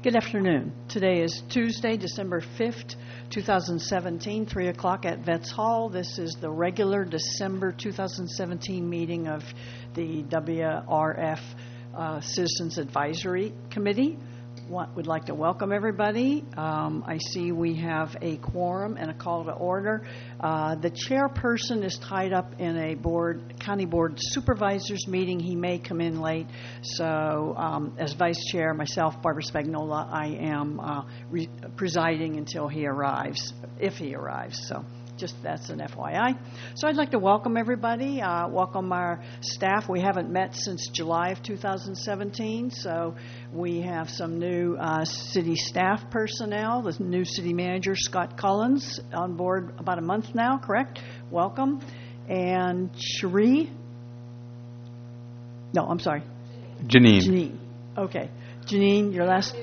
Good afternoon. Today is Tuesday, December 5th, 2017, 3 o'clock at Vets Hall. This is the regular December 2017 meeting of the WRF Citizens Advisory Committee. Would like to welcome everybody. I see we have a quorum and a call to order. The chairperson is tied up in a county board supervisors meeting. He may come in late. So as vice chair, myself, Barbara Spagnola, I am presiding until he arrives, if he arrives. So just that's an FYI. So I'd like to welcome everybody, welcome our staff. We haven't met since July of 2017, so we have some new city staff personnel. The new city manager, Scott Collins, on board about a month now, correct? Welcome. And Cherie? No, I'm sorry. Janine. Okay. Janine, your last...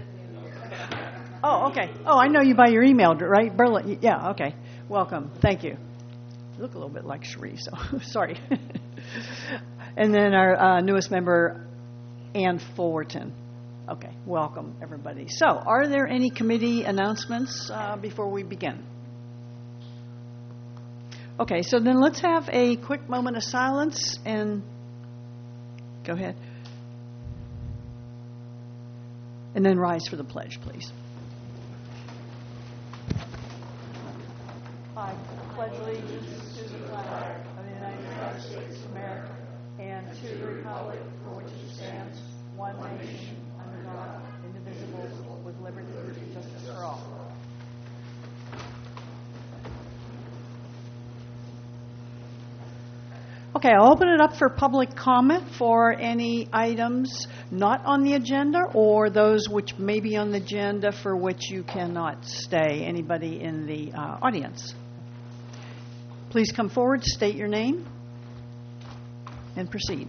Oh, okay. Oh, I know you by your email, right? Berlin. Yeah, okay. Welcome. Thank you. You look a little bit like Cherie, so sorry. And then our newest member, Ann Fullerton. Okay, welcome, everybody. So, are there any committee announcements before we begin? Okay, so then let's have a quick moment of silence and go ahead. And then rise for the pledge, please. I pledge allegiance to the flag of the United States of America and to the republic for which it stands, one nation, under God, indivisible, with liberty and justice for all. Okay, I'll open it up for public comment for any items not on the agenda or those which may be on the agenda for which you cannot stay. Anybody in the audience? Please come forward, state your name, and proceed.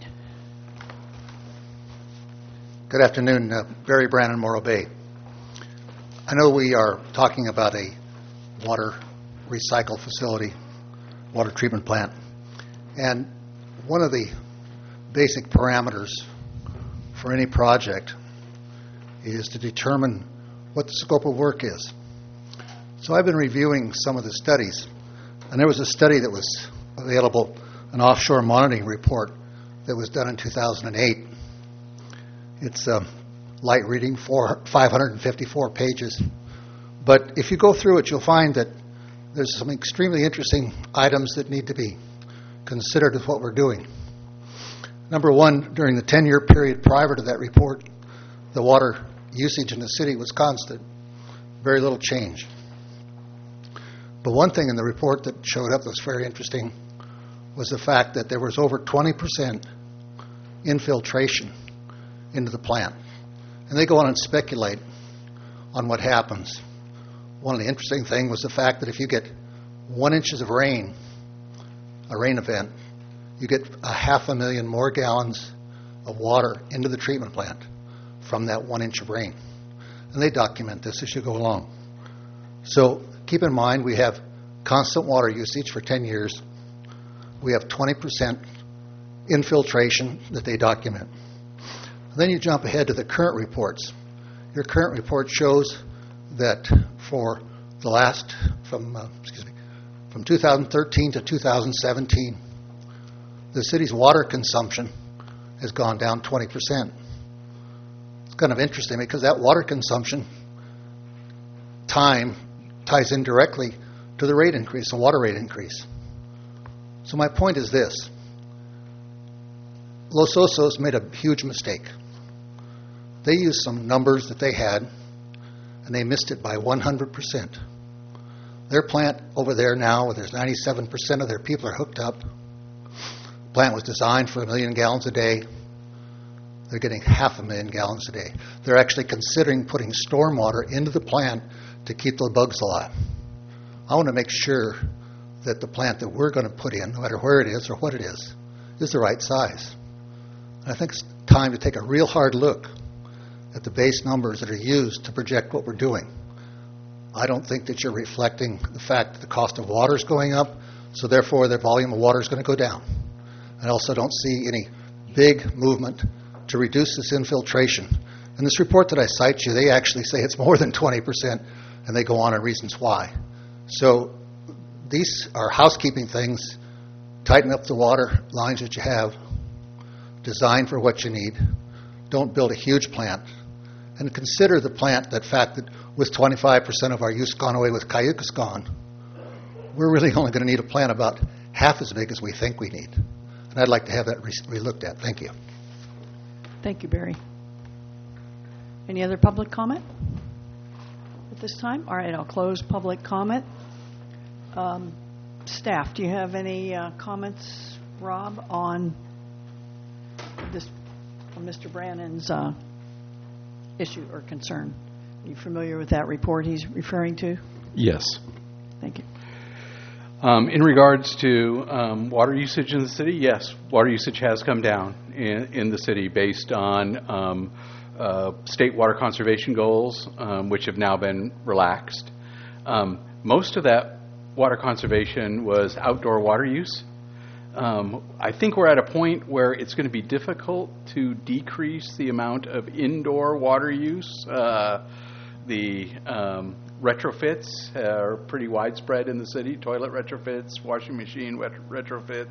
Good afternoon, Barry Brannon, Morro Bay. I know we are talking about a water recycle facility, water treatment plant, and one of the basic parameters for any project is to determine what the scope of work is. So I've been reviewing some of the studies, and there was a study that was available, an offshore monitoring report that was done in 2008. It's light reading, 554 pages. But if you go through it, you'll find that there's some extremely interesting items that need to be considered with what we're doing. Number one, during the 10-year period prior to that report, the water usage in the city was constant, very little change. But one thing in the report that showed up that was very interesting was the fact that there was over 20% infiltration into the plant. And they go on and speculate on what happens. One of the interesting things was the fact that if you get 1 inch of rain, a rain event, you get 500,000 more gallons of water into the treatment plant from that 1 inch of rain. And they document this as you go along. So keep in mind we have constant water usage for 10 years. We have 20% infiltration that they document. Then you jump ahead to the current reports. Your current report shows that for the last, from 2013 to 2017, the city's water consumption has gone down 20%. It's kind of interesting because that water consumption time ties in directly to the rate increase, the water rate increase. So my point is this. Los Osos made a huge mistake. They used some numbers that they had, and they missed it by 100%. Their plant over there now, where there's 97% of their people are hooked up, the plant was designed for 1 million gallons a day. They're getting 500,000 gallons a day. They're actually considering putting stormwater into the plant to keep the bugs alive. I want to make sure that the plant that we're going to put in, no matter where it is or what it is the right size. And I think it's time to take a real hard look at the base numbers that are used to project what we're doing. I don't think that you're reflecting the fact that the cost of water is going up, so therefore the volume of water is going to go down. I also don't see any big movement to reduce this infiltration In this report that I cite you, they actually say it's more than 20%, and they go on and reasons why. So these are housekeeping things. Tighten up the water lines that you have. Design for what you need. Don't build a huge plant. And consider the fact that with 25% of our use gone away with Cayucos gone, we're really only going to need a plant about half as big as we think we need. And I'd like to have that re-looked at. Thank you. Thank you, Barry. Any other public comment at this time? All right, I'll close public comment. Staff, do you have any comments, Rob, on this, on Mr. Brannon's issue or concern? Are you familiar with that report he's referring to? Yes. Thank you. In regards to water usage in the city, yes, water usage has come down in the city based on state water conservation goals, which have now been relaxed. Most of that water conservation was outdoor water use. I think we're at a point where it's going to be difficult to decrease the amount of indoor water use. The retrofits are pretty widespread in the city, toilet retrofits, washing machine retrofits.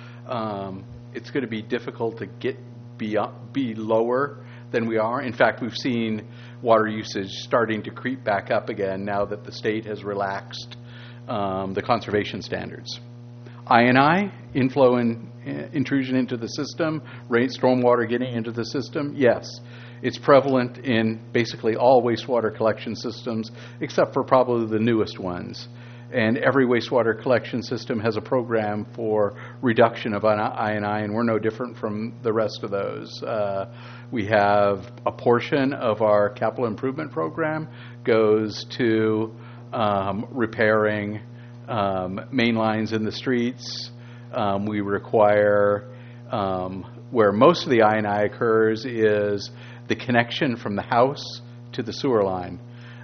It's going to be difficult to be lower than we are. In fact, we've seen water usage starting to creep back up again now that the state has relaxed the conservation standards. I&I, inflow and intrusion into the system, stormwater getting into the system, yes. It's prevalent in basically all wastewater collection systems, except for probably the newest ones. And every wastewater collection system has a program for reduction of I&I, and we're no different from the rest of those. We have a portion of our capital improvement program goes to repairing main lines in the streets. We require, where most of the I&I occurs is the connection from the house to the sewer line.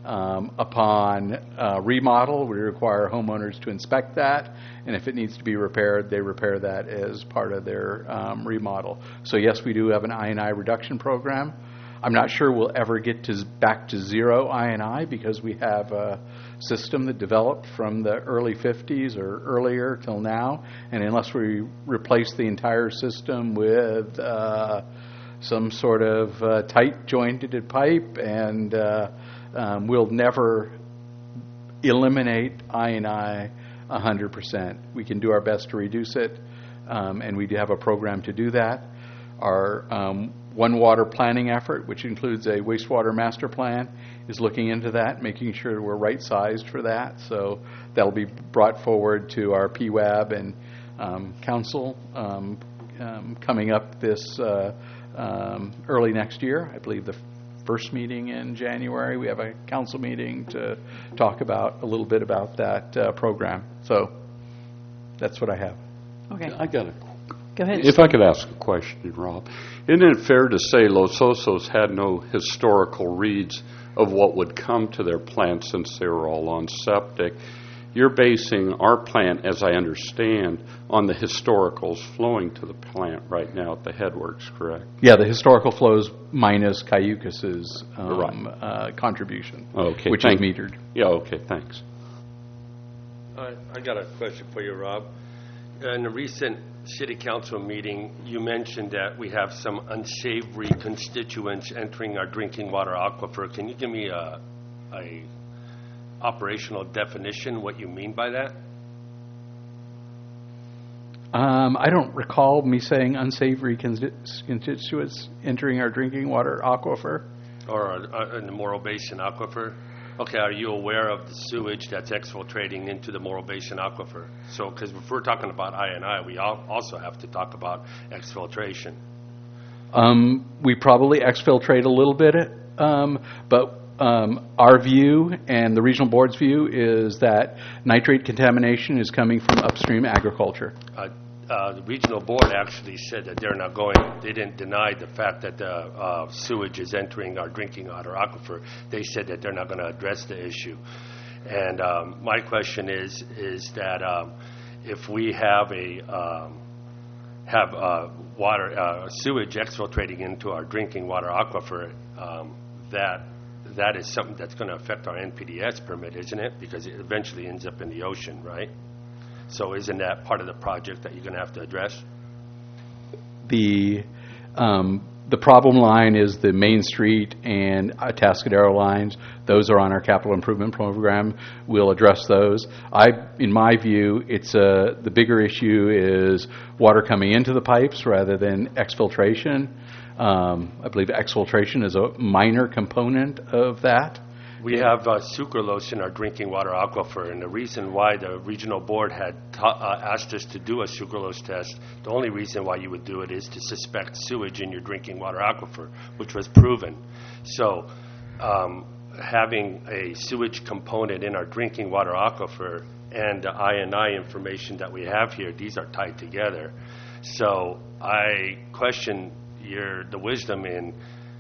Upon remodel, we require homeowners to inspect that, and if it needs to be repaired, they repair that as part of their remodel. So yes, we do have an I&I reduction program. I'm not sure we'll ever get back to zero I&I because we have a system that developed from the early 50s or earlier till now, and unless we replace the entire system with some sort of tight jointed pipe, and we'll never eliminate I&I 100%. We can do our best to reduce it, and we do have a program to do that. Our One Water planning effort, which includes a wastewater master plan, is looking into that, making sure we're right-sized for that. So that'll be brought forward to our PWAB and council coming up this early next year. I believe the first meeting in January, we have a council meeting to talk about a little bit about that program. So that's what I have. Okay. Go ahead. If I could ask a question, Rob. Isn't it fair to say Los Osos had no historical reads of what would come to their plant since they were all on septic? You're basing our plant, as I understand, on the historicals flowing to the plant right now at the headworks, correct? Yeah, the historical flows minus Cayucos' contribution, which is metered. Yeah, okay, thanks. I got a question for you, Rob. In a recent city council meeting, you mentioned that we have some unsavory constituents entering our drinking water aquifer. Can you give me a operational definition, what you mean by that? I don't recall me saying unsavory constituents entering our drinking water aquifer. Or in the Morro Basin aquifer? Okay, are you aware of the sewage that's exfiltrating into the Morro Basin aquifer? So, because if we're talking about I&I, we also have to talk about exfiltration. We probably exfiltrate a little bit, but our view and the regional board's view is that nitrate contamination is coming from upstream agriculture. The regional board actually said that they're not going, they didn't deny the fact that the sewage is entering our drinking water aquifer. They said that they're not going to address the issue. And my question is that if we have have sewage exfiltrating into our drinking water aquifer, that is something that's going to affect our NPDES permit, isn't it? Because it eventually ends up in the ocean, right? So isn't that part of the project that you're going to have to address? The problem line is the Main Street and Atascadero lines. Those are on our capital improvement program. We'll address those. In my view, the bigger issue is water coming into the pipes rather than exfiltration. I believe exfiltration is a minor component of that. We have sucralose in our drinking water aquifer, and the reason why the regional board had asked us to do a sucralose test, the only reason why you would do it is to suspect sewage in your drinking water aquifer, which was proven. So having a sewage component in our drinking water aquifer and the I&I information that we have here, these are tied together. So I question the wisdom in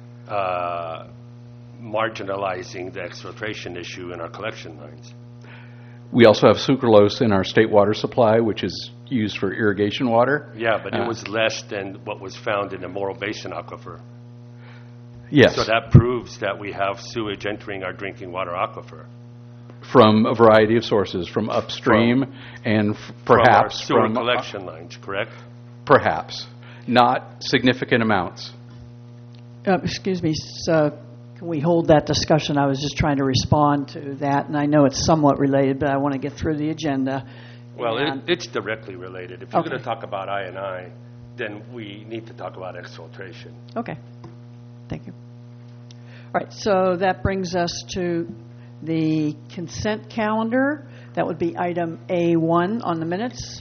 marginalizing the exfiltration issue in our collection lines. We also have sucralose in our state water supply, which is used for irrigation water. Yeah, but it was less than what was found in the Morro Basin aquifer. Yes. So that proves that we have sewage entering our drinking water aquifer. From a variety of sources, from upstream and perhaps from our sewer collection lines, correct? Perhaps. Not significant amounts. Excuse me, so can we hold that discussion? I was just trying to respond to that, and I know it's somewhat related, but I want to get through the agenda. Well, it's directly related. If you're Okay. going to talk about I&I, then we need to talk about exfiltration. Okay. Thank you. All right, so that brings us to the consent calendar. That would be item A1 on the minutes.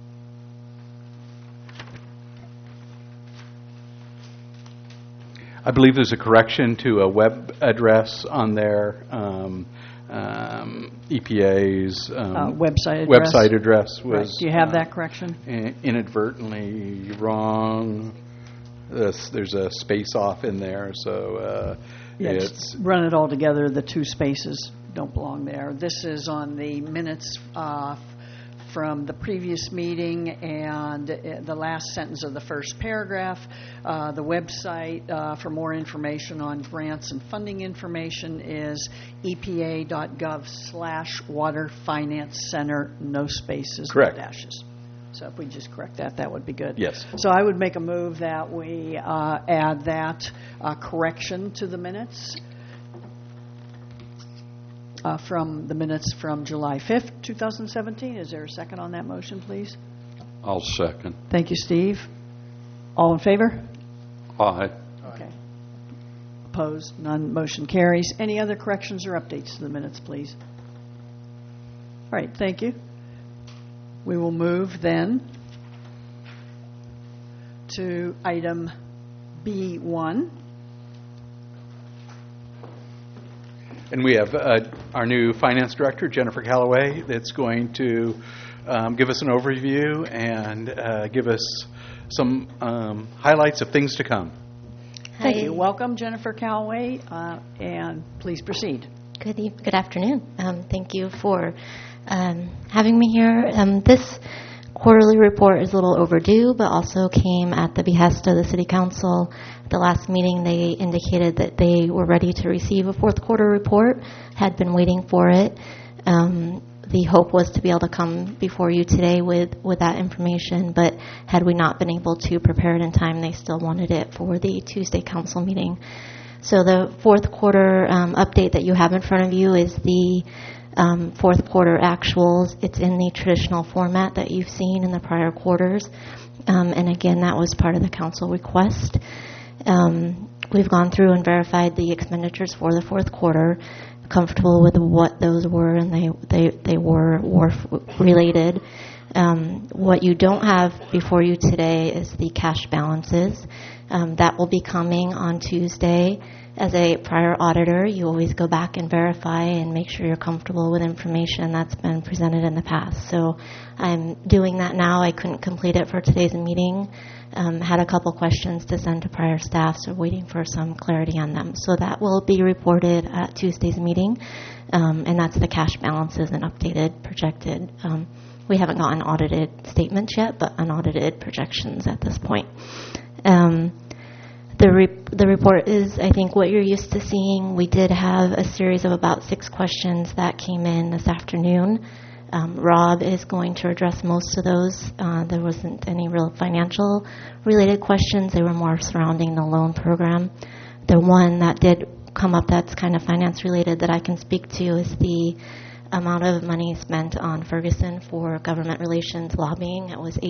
I believe there's a correction to a web address on there. EPA's Website address. website address Right. was Do you have that correction? inadvertently wrong. There's a space off in there, so it's Run it all together. The two spaces don't belong there. This is on the minutes from the previous meeting, and the last sentence of the first paragraph. The website for more information on grants and funding information is epa.gov/Water Finance Center, no spaces, Correct. no dashes. So if we just correct that, that would be good. Yes. So I would make a move that we add that correction to the minutes. From the minutes from July 5th, 2017. Is there a second on that motion, please? I'll second. Thank you, Steve. All in favor? Aye. Okay. Opposed? None. Motion carries. Any other corrections or updates to the minutes, please? All right, thank you. We will move then to item B1. And we have our new finance director, Jennifer Callaway, that's going to give us an overview and give us some highlights of things to come. Thank Hi. you. Welcome, Jennifer Callaway, and please proceed. Good afternoon. Thank you for having me here. This quarterly report is a little overdue, but also came at the behest of the City Council. At the last meeting, they indicated that they were ready to receive a fourth quarter report, had been waiting for it. The hope was to be able to come before you today with that information, but had we not been able to prepare it in time, they still wanted it for the Tuesday council meeting. So the fourth quarter update that you have in front of you is the fourth quarter actuals. It's in the traditional format that you've seen in the prior quarters. And again, that was part of the council request. We've gone through and verified the expenditures for the fourth quarter, comfortable with what those were, and they were related. What you don't have before you today is the cash balances. That will be coming on Tuesday. As a prior auditor, you always go back and verify and make sure you're comfortable with information that's been presented in the past. So I'm doing that now. I couldn't complete it for today's meeting. Had a couple questions to send to prior staff, so waiting for some clarity on them. So that will be reported at Tuesday's meeting, and that's the cash balances and updated projected We haven't gotten audited statements yet, but unaudited projections at this point. The report is, I think, what you're used to seeing. We did have a series of about 6 questions that came in this afternoon. Rob is going to address most of those. There wasn't any real financial related questions. They were more surrounding the loan program. The one that did come up that's kind of finance related that I can speak to is the amount of money spent on Ferguson for government relations lobbying. It was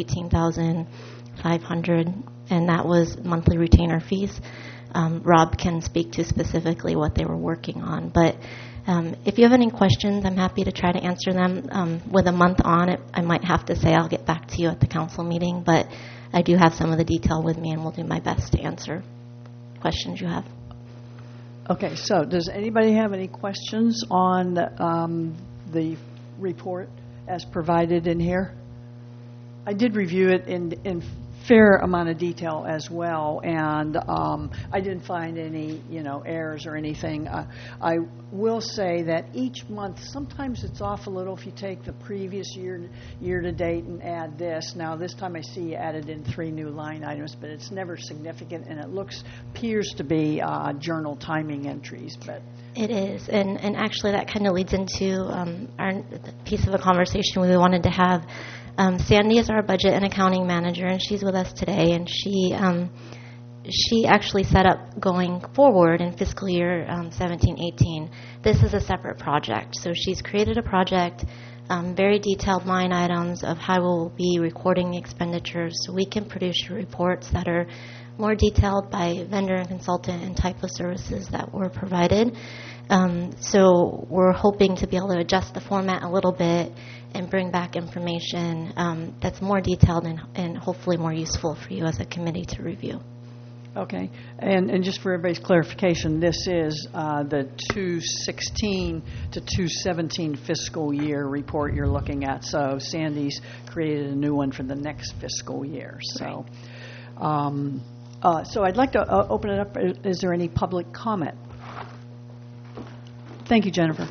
$18,500, and that was monthly retainer fees. Rob can speak to specifically what they were working on, but if you have any questions, I'm happy to try to answer them. With a month on it, I might have to say I'll get back to you at the council meeting, but I do have some of the detail with me, and will do my best to answer questions you have. Okay, so does anybody have any questions on the report as provided in here? I did review it in fair amount of detail as well, and I didn't find any, errors or anything. I will say that each month, sometimes it's off a little if you take the previous year to date and add this. Now, this time I see you added in 3 new line items, but it's never significant, and it appears to be journal timing entries, but. It is, and actually that kind of leads into our piece of a conversation we wanted to have. Sandy is our budget and accounting manager, and she's with us today, and she actually set up going forward in fiscal year 17-18. This is a separate project, so she's created a project, very detailed line items of how we'll be recording the expenditures, so we can produce reports that are more detailed by vendor and consultant and type of services that were provided. So we're hoping to be able to adjust the format a little bit and bring back information that's more detailed and hopefully more useful for you as a committee to review. Okay, and just for everybody's clarification, this is the 2016 to 2017 fiscal year report you're looking at. So Sandy's created a new one for the next fiscal year. So, so I'd like to open it up. Is there any public comment? Thank you, Jennifer.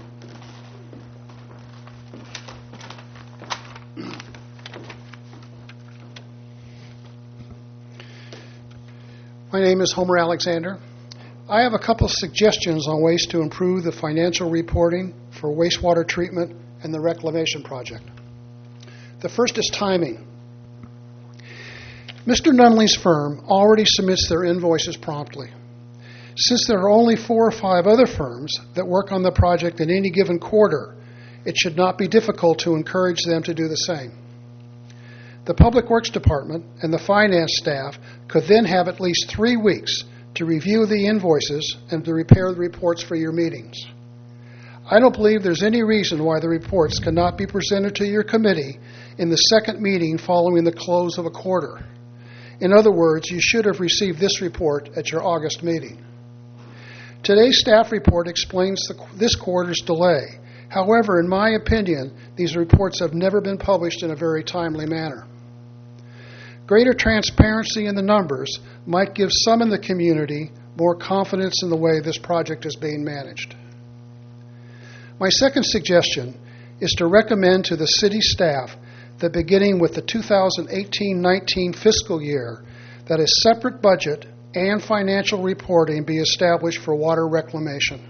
My name is Homer Alexander. I have a couple of suggestions on ways to improve the financial reporting for wastewater treatment and the reclamation project. The first is timing. Mr. Nunley's firm already submits their invoices promptly. Since there are only 4 or 5 other firms that work on the project in any given quarter, it should not be difficult to encourage them to do the same. The Public Works Department and the finance staff could then have at least 3 weeks to review the invoices and to prepare the reports for your meetings. I don't believe there's any reason why the reports cannot be presented to your committee in the second meeting following the close of a quarter. In other words, you should have received this report at your August meeting. Today's staff report explains this quarter's delay. However, in my opinion, these reports have never been published in a very timely manner. Greater transparency in the numbers might give some in the community more confidence in the way this project is being managed. My second suggestion is to recommend to the city staff that beginning with the 2018-19 fiscal year, that a separate budget and financial reporting be established for water reclamation.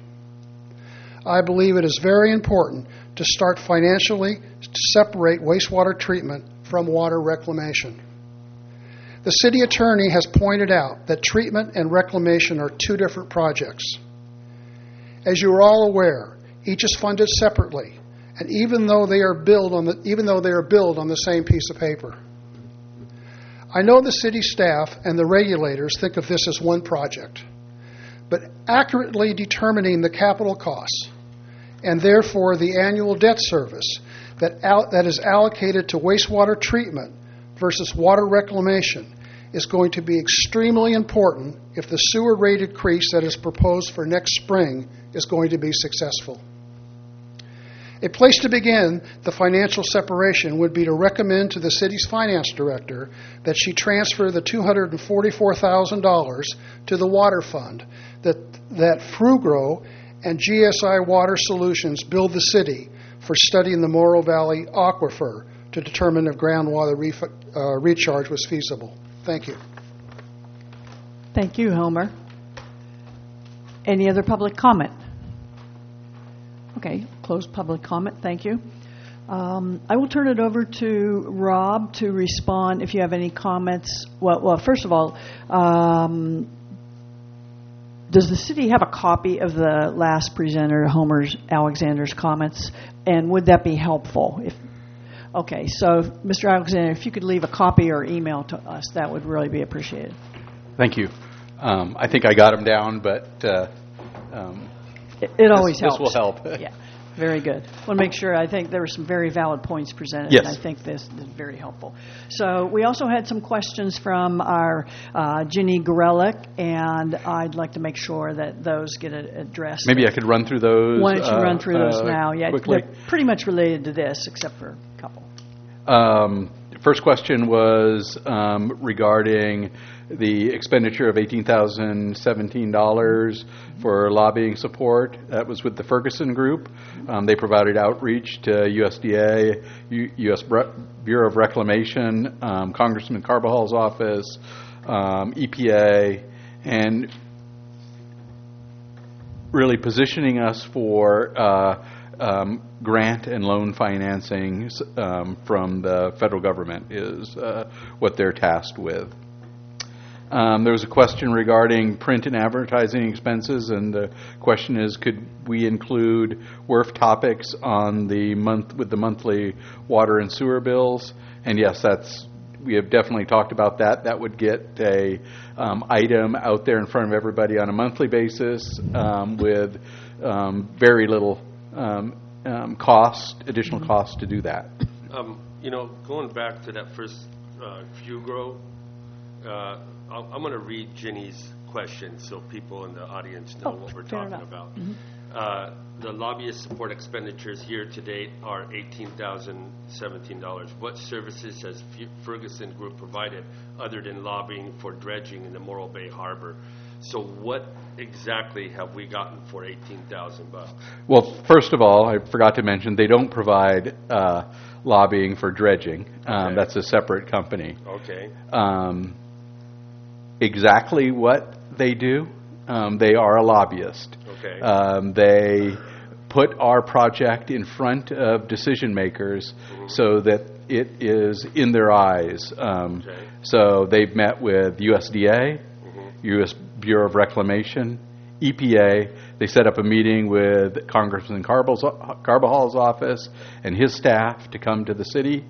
I believe it is very important to start financially to separate wastewater treatment from water reclamation. The city attorney has pointed out that treatment and reclamation are 2 different projects. As you are all aware, each is funded separately, and even though they are billed on the same piece of paper. I know the city staff and the regulators think of this as one project, but accurately determining the capital costs and therefore the annual debt service that is allocated to wastewater treatment versus water reclamation is going to be extremely important if the sewer rate increase that is proposed for next spring is going to be successful. A place to begin the financial separation would be to recommend to the city's finance director that she transfer the $244,000 to the water fund that Frugro and GSI Water Solutions billed the city for studying the Morrow Valley Aquifer to determine if groundwater recharge was feasible. Thank you. Thank you, Homer. Any other public comment? Okay, close public comment. Thank you. I will turn it over to Rob to respond if you have any comments. Well, first of all, does the city have a copy of the last presenter, Alexander's comments? And would that be helpful? Okay, so Mr. Alexander, if you could leave a copy or email to us, that would really be appreciated. Thank you. I think I got them down, but it always helps. This will help. Yeah, very good. I want to make sure. I think there were some very valid points presented, yes. And I think this is very helpful. So we also had some questions from our Ginny Gorelick, and I'd like to make sure that those get addressed. Maybe I could run through those. Why don't you run through those now? Yeah, quickly. They're pretty much related to this, except for a couple. First question was regarding the expenditure of $18,017 for lobbying support. That was with the Ferguson Group. They provided outreach to USDA, U.S. Bureau of Reclamation, Congressman Carvajal's office, EPA, and really positioning us for grant and loan financing from the federal government is what they're tasked with. There was a question regarding print and advertising expenses, and the question is, could we include WRF topics on with the monthly water and sewer bills? And yes, we have definitely talked about that. That would get a item out there in front of everybody on a monthly basis with very little additional cost to do that. Going back to that first Fugro, I'm going to read Ginny's question so people in the audience know what we're talking about. Mm-hmm. The lobbyist support expenditures year to date are $18,017. What services has Ferguson Group provided other than lobbying for dredging in the Morro Bay Harbor? So what exactly have we gotten for $18,000? Well, first of all, I forgot to mention they don't provide lobbying for dredging. Okay. That's a separate company. Okay. Exactly what they do, they are a lobbyist. Okay. They put our project in front of decision makers so that it is in their eyes. Okay. So they've met with USDA, U.S. Bureau of Reclamation, EPA. They set up a meeting with Congressman Carvajal's office and his staff to come to the city.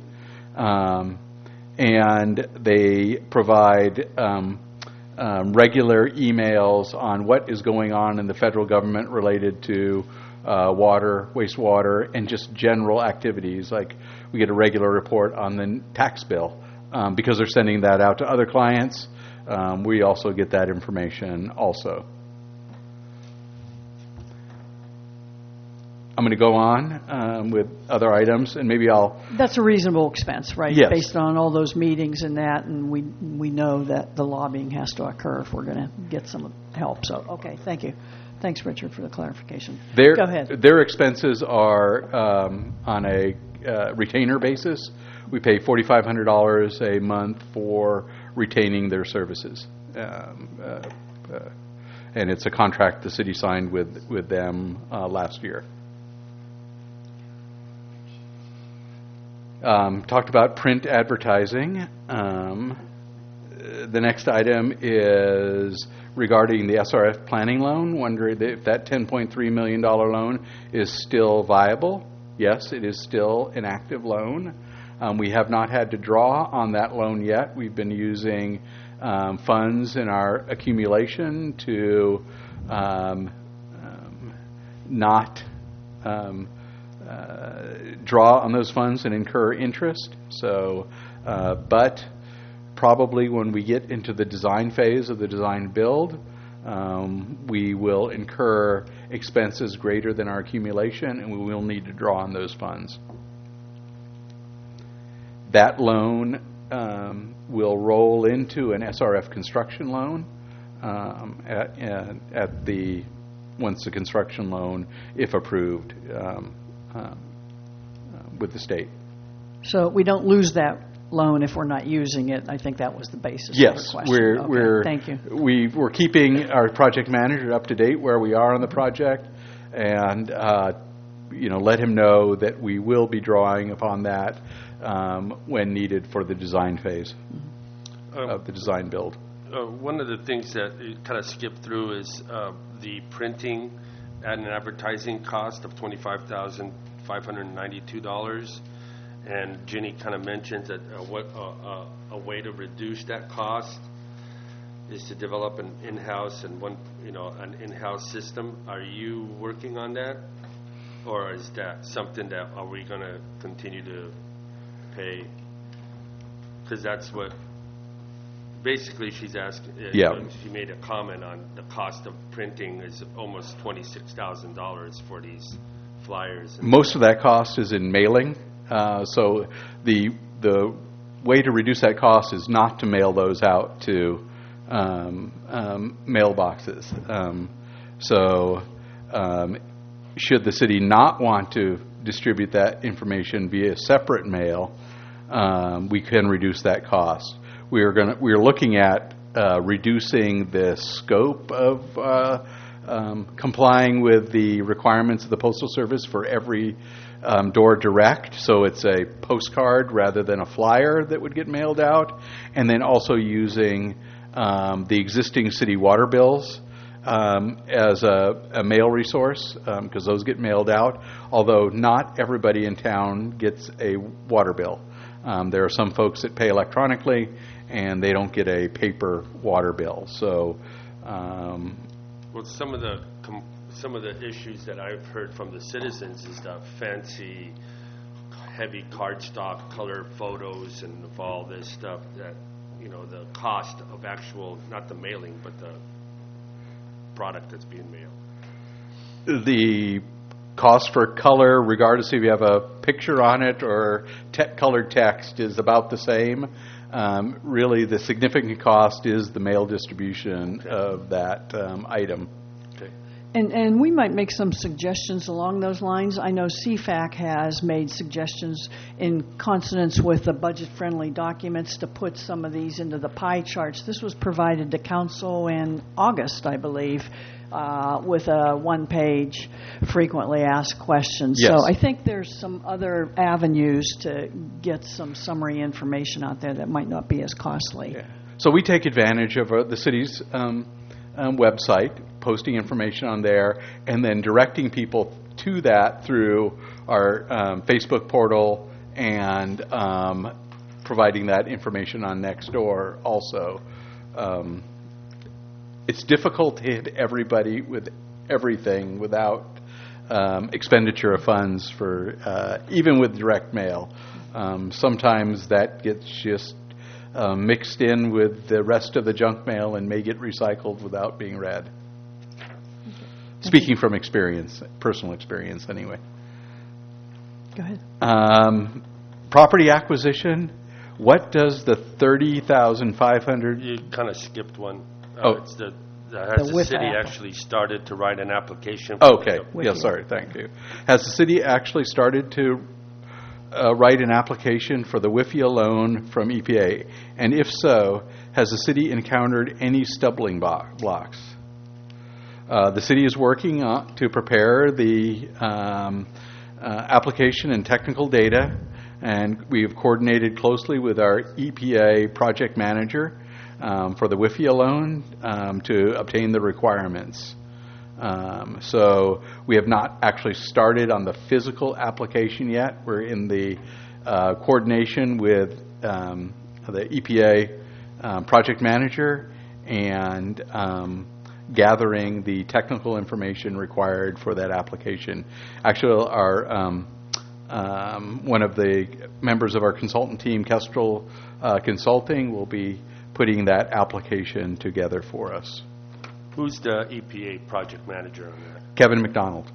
And they provide regular emails on what is going on in the federal government related to water, wastewater, and just general activities. Like we get a regular report on the tax bill because they're sending that out to other clients. We also get that information also. I'm going to go on with other items, and maybe I'll... That's a reasonable expense, right? Yes. Based on all those meetings and that, and we know that the lobbying has to occur if we're going to get some help. So, okay, thank you. Thanks, Richard, for the clarification. Go ahead. Their expenses are on a retainer basis. We pay $4,500 a month for retaining their services. And it's a contract the city signed with them last year. Talked about print advertising. The next item is regarding the SRF planning loan, wondering if that $10.3 million loan is still viable. Yes, it is still an active loan. We have not had to draw on that loan yet. We've been using funds in our accumulation to not draw on those funds and incur interest. So, but probably when we get into the design phase of the design build, we will incur expenses greater than our accumulation, and we will need to draw on those funds. That loan will roll into an SRF construction loan once the construction loan, if approved, with the state. So we don't lose that loan if we're not using it. I think that was the basis Yes, of the question. we're Thank you. we're keeping our project manager up to date where we are on the project, and let him know that we will be drawing upon that when needed for the design phase of the design build. One of the things that you kind of skipped through is the printing and advertising cost of $25,592. And Ginny kind of mentioned that a way to reduce that cost is to develop an in-house and an in-house system. Are you working on that, or is that something that are we going to continue to pay? Because that's what basically she's asking. Yeah. She made a comment on the cost of printing is almost $26,000 for these flyers. Most of that cost is in mailing. So the way to reduce that cost is not to mail those out to mailboxes. Should the city not want to distribute that information via separate mail, we can reduce that cost. We're looking at reducing the scope of complying with the requirements of the Postal Service for every door direct, so it's a postcard rather than a flyer that would get mailed out, and then also using the existing city water bills as a mail resource, because those get mailed out, although not everybody in town gets a water bill. There are some folks that pay electronically, and they don't get a paper water bill. So, well, some of the issues that I've heard from the citizens is the fancy, heavy cardstock, color photos, and of all this stuff that, the cost of actual, not the mailing, but the product that's being mailed. The cost for color, regardless if you have a picture on it or colored text, is about the same. Really, the significant cost is the mail distribution of that item. And we might make some suggestions along those lines. I know CFAC has made suggestions in consonance with the budget-friendly documents to put some of these into the pie charts. This was provided to council in August, I believe, with a one-page frequently asked questions. Yes. So I think there's some other avenues to get some summary information out there that might not be as costly. Yeah. So we take advantage of the city's website, posting information on there, and then directing people to that through our Facebook portal and providing that information on Nextdoor also. It's difficult to hit everybody with everything without expenditure of funds for even with direct mail. Sometimes that gets just mixed in with the rest of the junk mail and may get recycled without being read. Speaking from experience, personal experience anyway. Go ahead. Property acquisition, what does the $30,500... You kind of skipped one. It's has the WIF city app. actually started to write an application? For Okay, the- yeah, sorry, thank you. Has the city actually started to write an application for the WIFIA loan from EPA? And if so, has the city encountered any stumbling blocks? The city is working to prepare the application and technical data, and we have coordinated closely with our EPA project manager for the WIFIA loan to obtain the requirements. So we have not actually started on the physical application yet. We're in the coordination with the EPA project manager and gathering the technical information required for that application. Actually, our one of the members of our consultant team, Kestrel Consulting, will be putting that application together for us. Who's the EPA project manager on that? Kevin McDonald.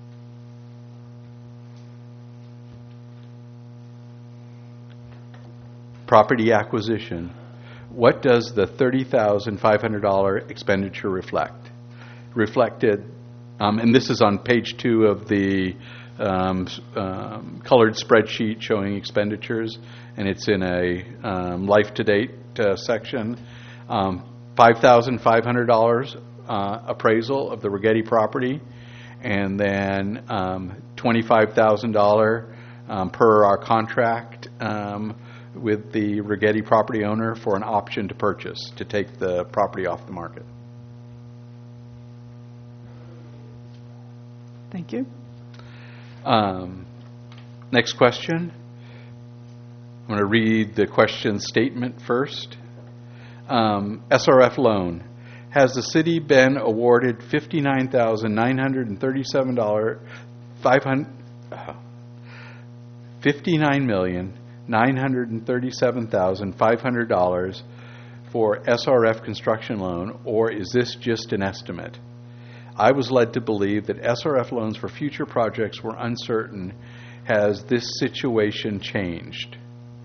Property acquisition. What does the $30,500 expenditure reflect? Reflected, and this is on page 2 of the colored spreadsheet showing expenditures, and it's in a life-to-date section. $5,500 appraisal of the Rigetti property, and then $25,000 per our contract with the Rigetti property owner for an option to purchase, to take the property off the market. Thank you. Next question. I'm going to read the question statement first. SRF loan. Has the city been awarded $59,937,500 for SRF construction loan, or is this just an estimate? I was led to believe that SRF loans for future projects were uncertain. Has this situation changed?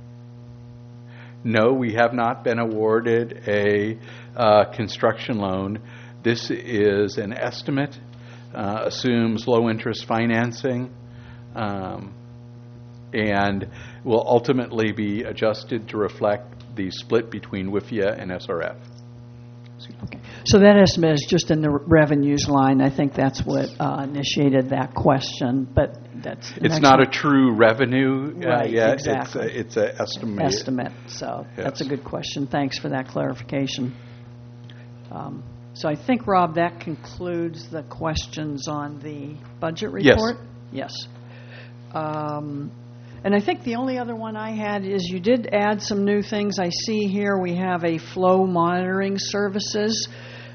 No, we have not been awarded a construction loan. This is an estimate, assumes low-interest financing, and will ultimately be adjusted to reflect the split between WIFIA and SRF. Okay. So that estimate is just in the revenues line. I think that's what initiated that question, but that's... It's not a true revenue right, yet. Exactly. It's an estimate. Estimate. So yes. That's a good question. Thanks for that clarification. So I think, Rob, that concludes the questions on the budget report? Yes. And I think the only other one I had is you did add some new things. I see here we have a flow monitoring services,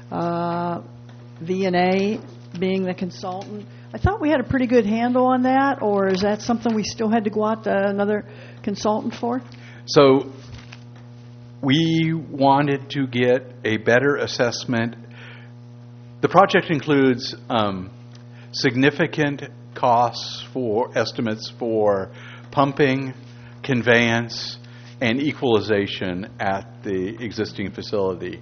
V&A being the consultant. I thought we had a pretty good handle on that, or is that something we still had to go out to another consultant for? So we wanted to get a better assessment. The project includes significant costs for estimates for pumping, conveyance, and equalization at the existing facility.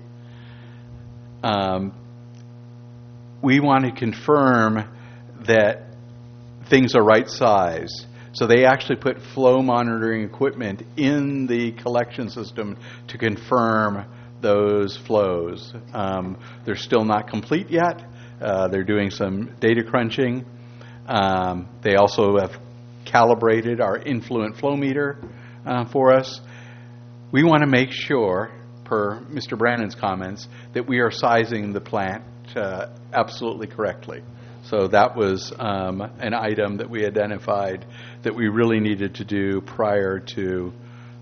We want to confirm that things are right size. So they actually put flow monitoring equipment in the collection system to confirm those flows. They're still not complete yet. They're doing some data crunching. They also have calibrated our influent flow meter for us. We want to make sure, per Mr. Brannon's comments, that we are sizing the plant absolutely correctly. So that was an item that we identified that we really needed to do prior to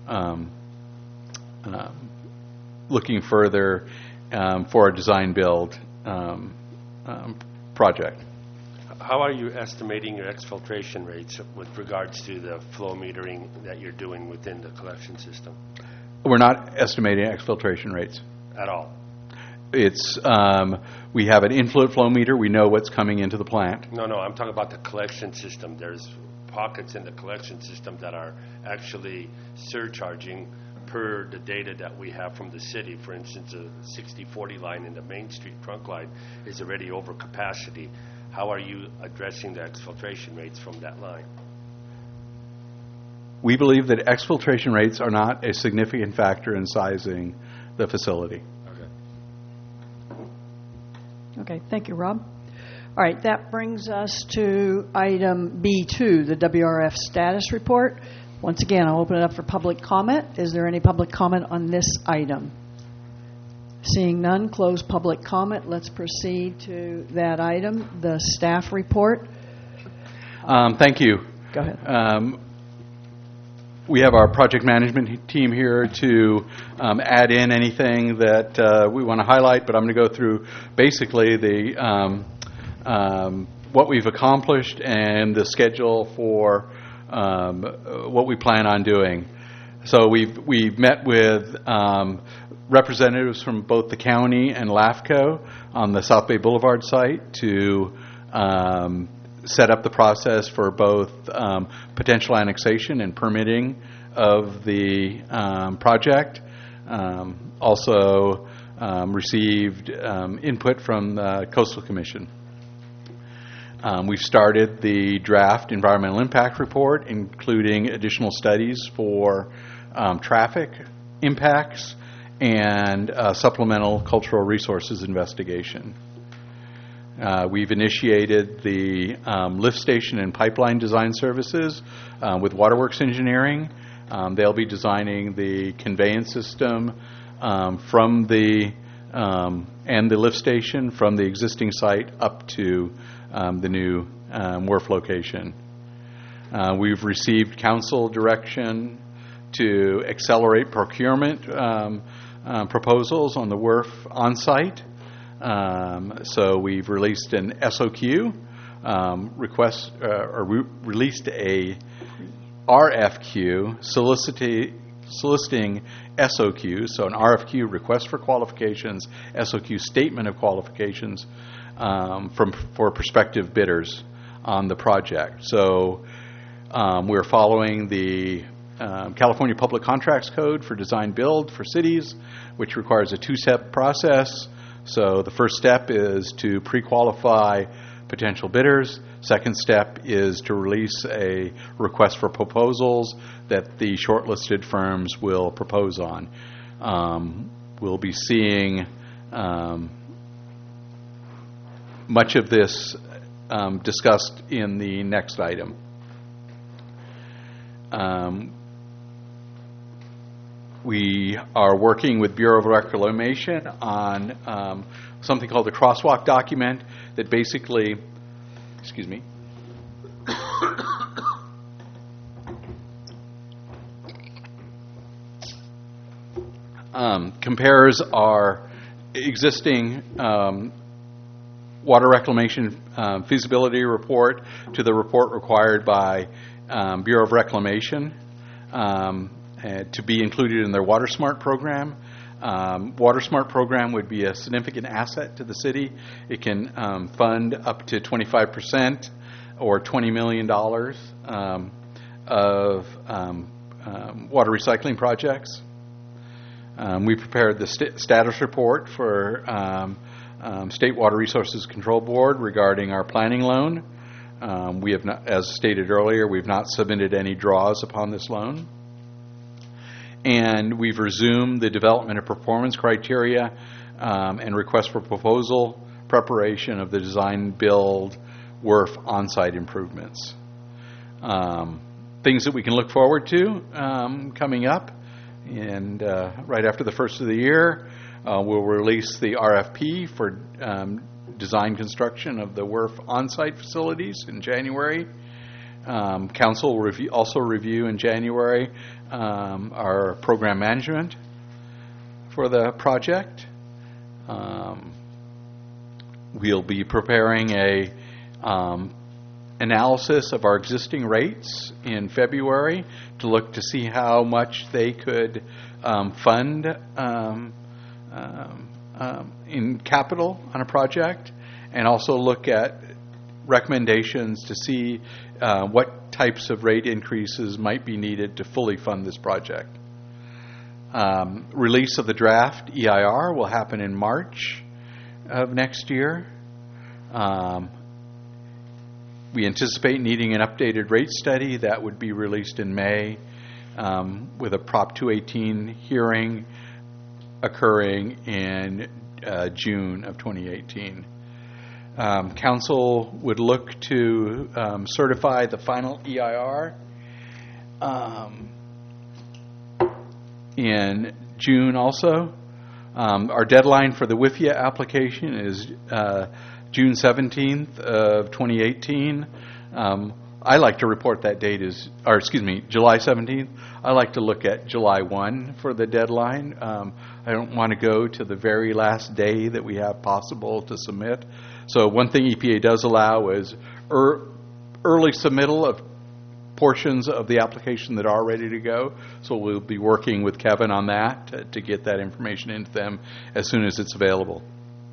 looking further for a design build project. How are you estimating your exfiltration rates with regards to the flow metering that you're doing within the collection system? We're not estimating exfiltration rates at all. It's we have an influent flow meter. We know what's coming into the plant. No, I'm talking about the collection system. There's pockets in the collection system that are actually surcharging per the data that we have from the city. For instance, a 60/40 line in the Main Street trunk line is already over capacity. How are you addressing the exfiltration rates from that line? We believe that exfiltration rates are not a significant factor in sizing the facility. Okay, thank you, Rob. All right, that brings us to item B2, the WRF status report. Once again, I'll open it up for public comment. Is there any public comment on this item? Seeing none, close public comment. Let's proceed to that item, the staff report. Thank you. Go ahead. We have our project management team here to add in anything that we want to highlight, but I'm going to go through basically the what we've accomplished and the schedule for what we plan on doing. So we've met with representatives from both the county and LAFCO on the South Bay Boulevard site to set up the process for both potential annexation and permitting of the project. Also received input from the Coastal Commission. We've started the draft environmental impact report, including additional studies for traffic impacts and supplemental cultural resources investigation. We've initiated the lift station and pipeline design services with Waterworks Engineering. They'll be designing the conveyance system from the and the lift station from the existing site up to the new wharf location. We've received council direction to accelerate procurement proposals on the wharf on-site. So we've released an SOQ request, or released a RFQ soliciting SOQ, so an RFQ, request for qualifications, SOQ, statement of qualifications for prospective bidders on the project. So we're following the California Public Contracts Code for design build for cities, which requires a two-step process. So the first step is to pre-qualify potential bidders. Second step is to release a request for proposals that the shortlisted firms will propose on. We'll be seeing much of this discussed in the next item. We are working with Bureau of Reclamation on something called the crosswalk document that basically, compares our existing water reclamation feasibility report to the report required by Bureau of Reclamation to be included in their WaterSmart program. WaterSmart program would be a significant asset to the city. It can fund up to 25% or $20 million of water recycling projects. We prepared the status report for State Water Resources Control Board regarding our planning loan. We have not, as stated earlier, we've not submitted any draws upon this loan. And we've resumed the development of performance criteria and request for proposal preparation of the design build wharf on-site improvements. Things that we can look forward to coming up, and right after the first of the year, we'll release the RFP for design construction of the wharf on-site facilities in January. Council will also review in January our program management for the project. We'll be preparing a analysis of our existing rates in February to look to see how much they could fund in capital on a project, and also look at recommendations to see what types of rate increases might be needed to fully fund this project. Release of the draft EIR will happen in March of next year. We anticipate needing an updated rate study that would be released in May, with a Prop 218 hearing occurring in June of 2018. Council would look to certify the final EIR in June also. Our deadline for the WIFIA application is June 17th of 2018. I like to report that date is, or excuse me, July 17th. I like to look at July 1 for the deadline. I don't want to go to the very last day that we have possible to submit. So one thing EPA does allow is early submittal of portions of the application that are ready to go. So we'll be working with Kevin on that to get that information into them as soon as it's available.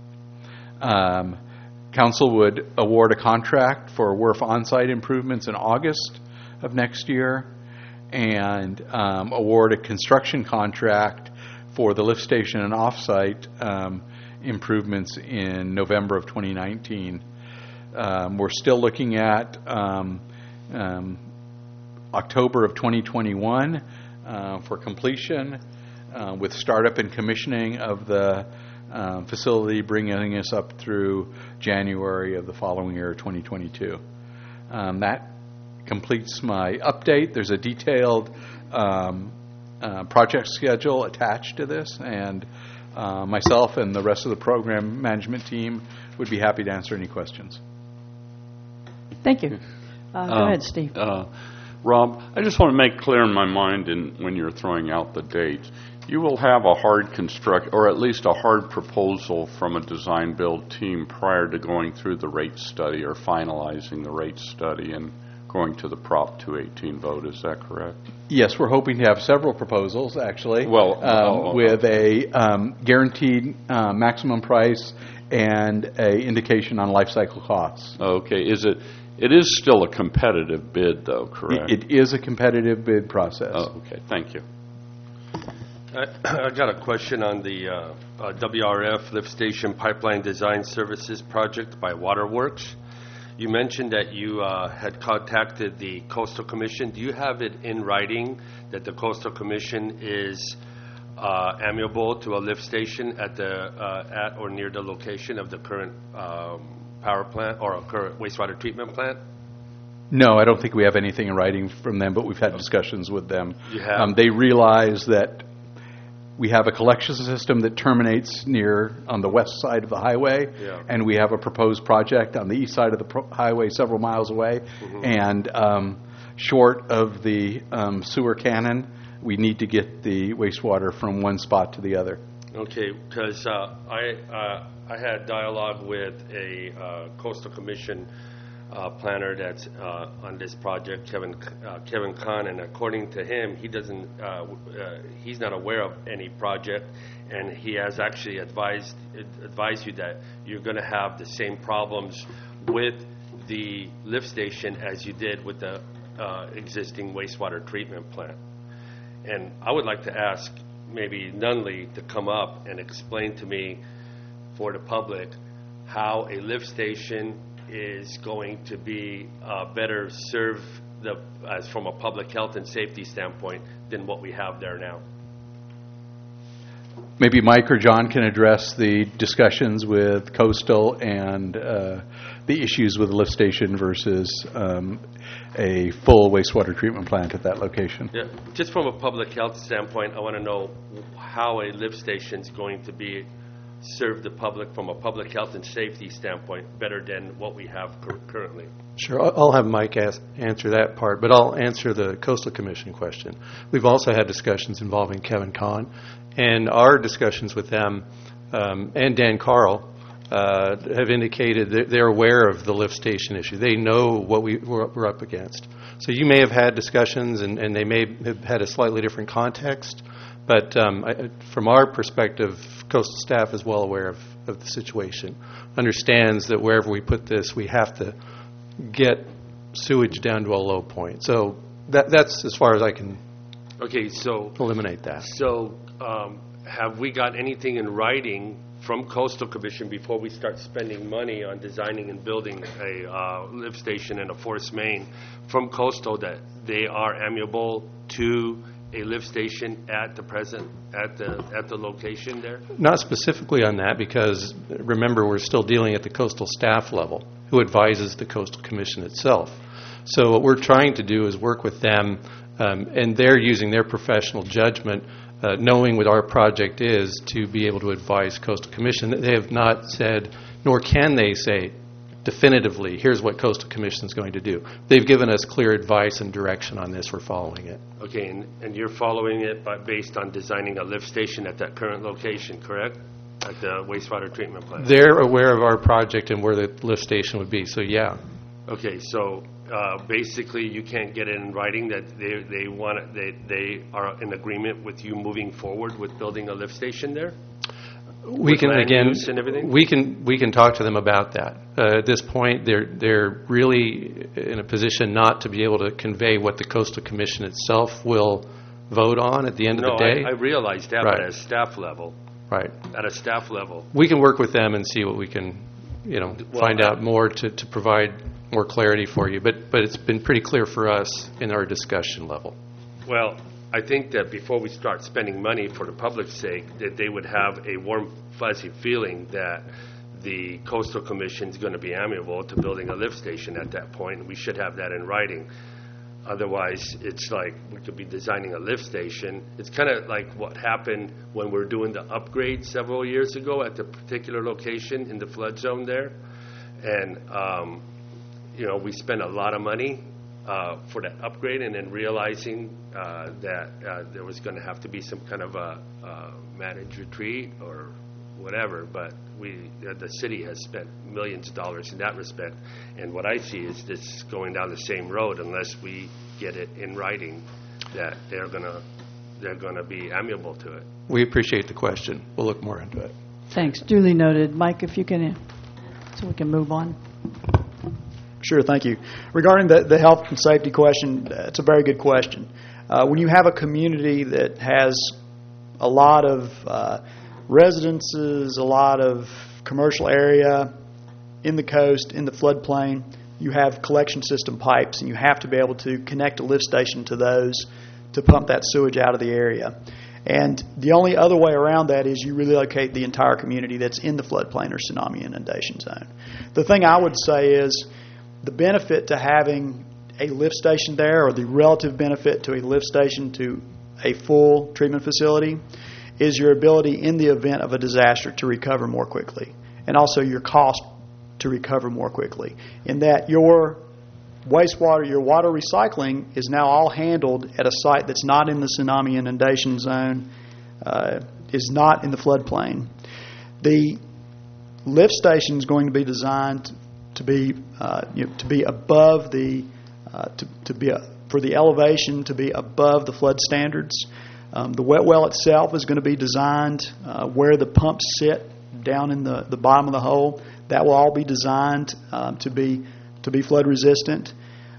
Council would award a contract for wharf on-site improvements in August of next year, and award a construction contract for the lift station and off-site improvements in November of 2019. We're still looking at October of 2021 for completion, with startup and commissioning of the facility bringing us up through January of the following year, 2022. That completes my update. There's a detailed project schedule attached to this, and myself and the rest of the program management team would be happy to answer any questions. Thank you. Go ahead, Steve. Rob, I just want to make clear in my mind, when you're throwing out the dates, you will have a hard construct, or at least a hard proposal from a design build team prior to going through the rate study or finalizing the rate study and going to the Prop 218 vote. Is that correct? Yes, we're hoping to have several proposals, actually, with a guaranteed maximum price and a indication on life cycle costs. Okay. It is still a competitive bid, though, correct? It is a competitive bid process. Oh, okay. Thank you. I got a question on the WRF Lift Station Pipeline Design Services project by Waterworks. You mentioned that you had contacted the Coastal Commission. Do you have it in writing that the Coastal Commission is amiable to a lift station at or near the location of the current power plant or a current wastewater treatment plant? No, I don't think we have anything in writing from them, but we've had discussions with them. You have? They realize that we have a collection system that terminates on the west side of the highway, and we have a proposed project on the east side of the highway several miles away. Mm-hmm. And short of the sewer cannon, we need to get the wastewater from one spot to the other. Okay, because I had dialogue with a Coastal Commission planner that's on this project, Kevin Kahn, and according to him, he's not aware of any project, and he has actually advised you that you're going to have the same problems with the lift station as you did with the existing wastewater treatment plant. And I would like to ask maybe Nunley to come up and explain to me, for the public, how a lift station is going to be better serve as from a public health and safety standpoint than what we have there now. Maybe Mike or John can address the discussions with Coastal and the issues with the lift station versus a full wastewater treatment plant at that location. Yeah, just from a public health standpoint, I want to know how a lift station is going to be serve the public from a public health and safety standpoint better than what we have currently. Sure. I'll have Mike answer that part, but I'll answer the Coastal Commission question. We've also had discussions involving Kevin Kahn, and our discussions with them and Dan Carl have indicated that they're aware of the lift station issue. They know what we're up against. So you may have had discussions, and they may have had a slightly different context, but from our perspective, Coastal staff is well aware of the situation, understands that wherever we put this, we have to get sewage down to a low point. So that's as far as I can eliminate that. So have we got anything in writing from Coastal Commission before we start spending money on designing and building a lift station and a force main from Coastal that they are amiable to a lift station at the location there? Not specifically on that, because remember, we're still dealing at the Coastal staff level, who advises the Coastal Commission itself. So what we're trying to do is work with them, and they're using their professional judgment, knowing what our project is, to be able to advise Coastal Commission. They have not said, nor can they say definitively, here's what Coastal Commission is going to do. They've given us clear advice and direction on this. We're following it. Okay, and you're following it based on designing a lift station at that current location, correct? At the wastewater treatment plant. They're aware of our project and where the lift station would be, so yeah. Okay, so basically you can't get it in writing that they are in agreement with you moving forward with building a lift station there? We can talk to them about that. At this point, they're really in a position not to be able to convey what the Coastal Commission itself will vote on at the end of the day. I realize that, right. But at a staff level. Right. At a staff level. We can work with them and see what we can find out more to provide more clarity for you. But it's been pretty clear for us in our discussion level. Well, I think that before we start spending money for the public's sake, that they would have a warm, fuzzy feeling that the Coastal Commission is going to be amenable to building a lift station at that point. We should have that in writing. Otherwise, it's like we could be designing a lift station. It's kind of like what happened when we were doing the upgrade several years ago at the particular location in the flood zone there. And, we spent a lot of money for that upgrade, and then realizing that there was going to have to be some kind of a managed retreat or whatever, but the city has spent millions of dollars in that respect, and what I see is this going down the same road unless we get it in writing that they're gonna be amenable to it. We appreciate the question. We'll look more into it. Thanks. Duly noted. Mike, if you can, so we can move on. Sure, thank you. Regarding the health and safety question, it's a very good question. When you have a community that has a lot of residences, a lot of commercial area in the coast, in the floodplain, you have collection system pipes, and you have to be able to connect a lift station to those to pump that sewage out of the area. And the only other way around that is you relocate the entire community that's in the floodplain or tsunami inundation zone. The thing I would say is the benefit to having a lift station there, or the relative benefit to a lift station to a full treatment facility, is your ability in the event of a disaster to recover more quickly, and also your cost to recover more quickly, in that your wastewater, your water recycling is now all handled at a site that's not in the tsunami inundation zone, is not in the floodplain. The lift station is going to be designed to be above the for the elevation to be above the flood standards. The wet well itself is going to be designed where the pumps sit down in the bottom of the hole. That will all be designed to be flood resistant.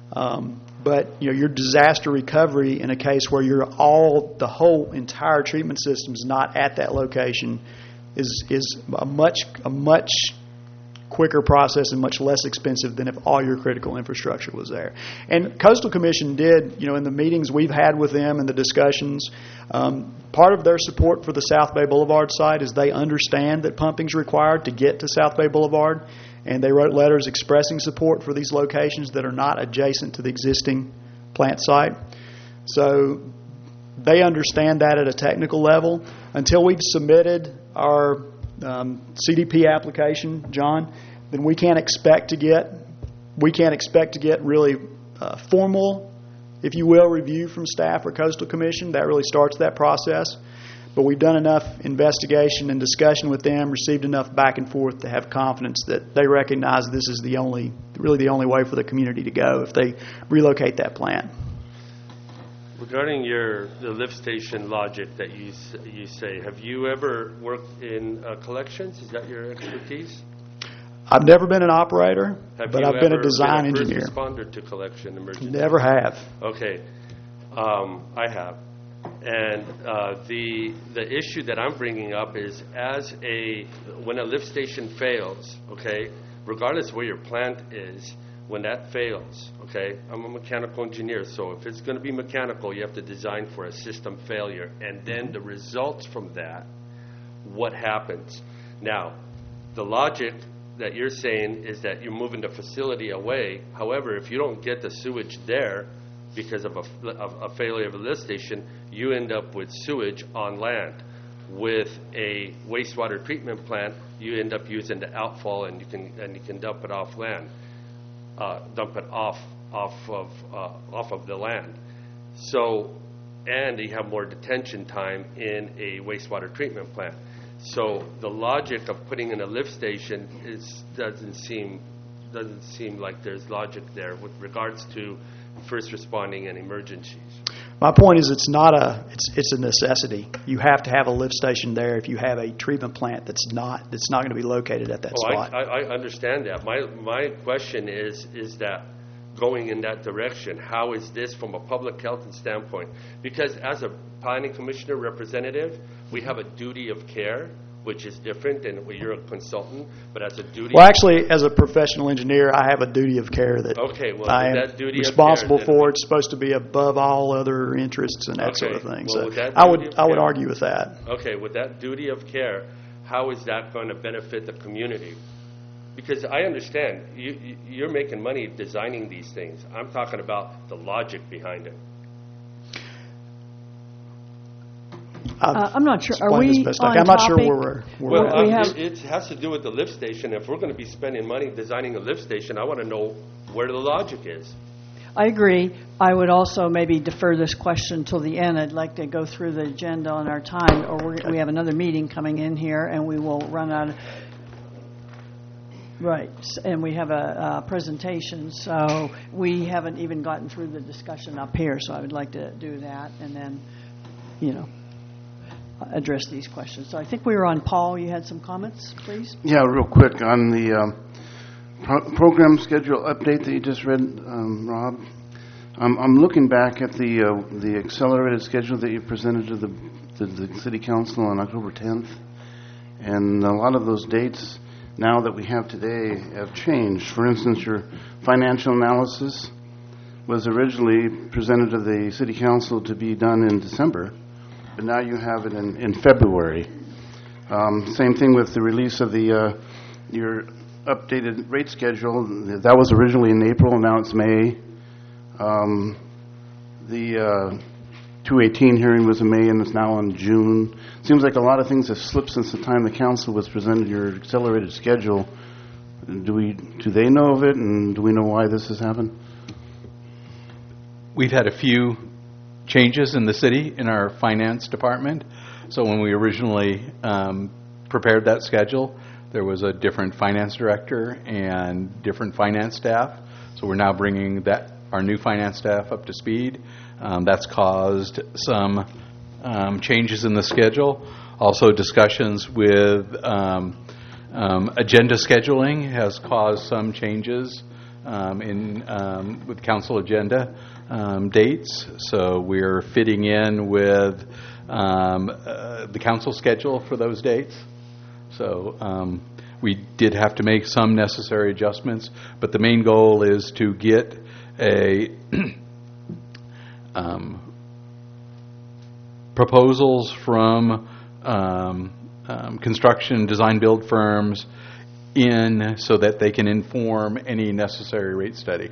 But your disaster recovery in a case where the whole entire treatment system is not at that location is a much quicker process and much less expensive than if all your critical infrastructure was there. And Coastal Commission did, in the meetings we've had with them and the discussions, part of their support for the South Bay Boulevard site is they understand that pumping is required to get to South Bay Boulevard, and they wrote letters expressing support for these locations that are not adjacent to the existing plant site. So they understand that at a technical level. Until we've submitted our CDP application, John, then we can't expect to get really formal, if you will, review from staff or Coastal Commission. That really starts that process. But we've done enough investigation and discussion with them, received enough back and forth to have confidence that they recognize this is the only way for the community to go if they relocate that plant. Regarding the lift station logic that you say, have you ever worked in collections? Is that your expertise? I've never been an operator, but I've been a design engineer. Have you ever responded to collection emergency? Never have. Okay, I have. And the issue that I'm bringing up is when a lift station fails, okay, regardless of where your plant is, when that fails, okay, I'm a mechanical engineer, so if it's going to be mechanical, you have to design for a system failure, and then the results from that, what happens? Now, the logic that you're saying is that you're moving the facility away. However, if you don't get the sewage there because of a failure of a lift station, you end up with sewage on land. With a wastewater treatment plant, you end up using the outfall, and you can dump it off land. Dump it off of the land. So, and you have more detention time in a wastewater treatment plant. So the logic of putting in a lift station doesn't seem like there's logic there with regards to first responding and emergencies. My point is it's a necessity. You have to have a lift station there if you have a treatment plant that's not going to be located at that spot. I understand that. My question is that going in that direction, how is this from a public health standpoint? Because as a planning commissioner representative, we have a duty of care which is different than when you're a consultant, but as a duty. Well, actually, as a professional engineer, I have a duty of care that Okay, well, I am with that duty of responsible care, then- for. It's supposed to be above all other interests and that sort of Okay, thing. well, So with that I duty would of I would care- argue with that. Okay, with that duty of care, how is that going to benefit the community? Because I understand, you're making money designing these things. I'm talking about the logic behind it. I'm not sure. Are Explain as we best I on can. I'm not sure topic? where we're Well, at. we have- it has to do with the lift station. If we're going to be spending money designing a lift station, I want to know where the logic is. I agree. I would also maybe defer this question till the end. I'd like to go through the agenda on our time, or we have another meeting coming in here, and we will run out. Right, and we have a presentation, so we haven't even gotten through the discussion up here, so I would like to do that, and then, address these questions. So I think we were on, Paul, you had some comments, please? Yeah, real quick, on the program schedule update that you just read, Rob. I'm looking back at the accelerated schedule that you presented to the City Council on October 10th, and a lot of those dates now that we have today have changed. For instance, your financial analysis was originally presented to the City Council to be done in December, but now you have it in February. Same thing with the release of your updated rate schedule. That was originally in April, and now it's May. The 218 hearing was in May, and it's now in June. Seems like a lot of things have slipped since the time the council was presented your accelerated schedule. Do they know of it, and do we know why this has happened? We've had a few changes in the city in our finance department. So when we originally prepared that schedule, there was a different finance director and different finance staff. So we're now bringing our new finance staff up to speed. That's caused some changes in the schedule. Also, discussions with agenda scheduling has caused some changes with council agenda dates. So we're fitting in with the council schedule for those dates. So we did have to make some necessary adjustments, but the main goal is to get proposals from construction design build firms in so that they can inform any necessary rate study.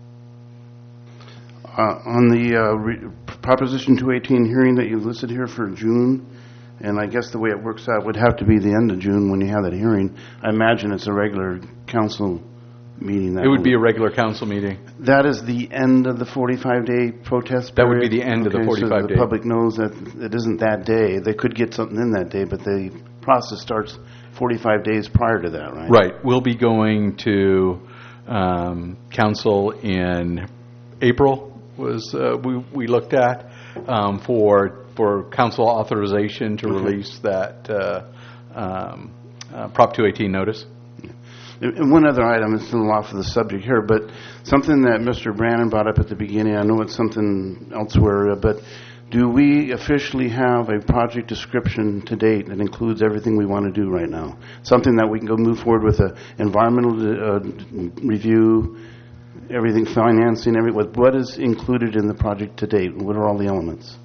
On the Proposition 218 hearing that you listed here for June, and I guess the way it works out would have to be the end of June when you have that hearing. I imagine it's a regular council meeting. It would be a regular council meeting. That is the end of the 45-day protest period? That would be the end of the 45 so the days. public knows that it isn't that day. They could get something in that day, but the process starts 45 days prior to that, right? Right. We'll be going to council in April, we looked at, for council authorization to release that Prop 218 notice. And one other item, it's a little off of the subject here, but something that Mr. Brannon brought up at the beginning, I know it's something elsewhere, but do we officially have a project description to date that includes everything we want to do right now? Something that we can go move forward with an environmental review, everything, financing, what is included in the project to date? What are all the elements?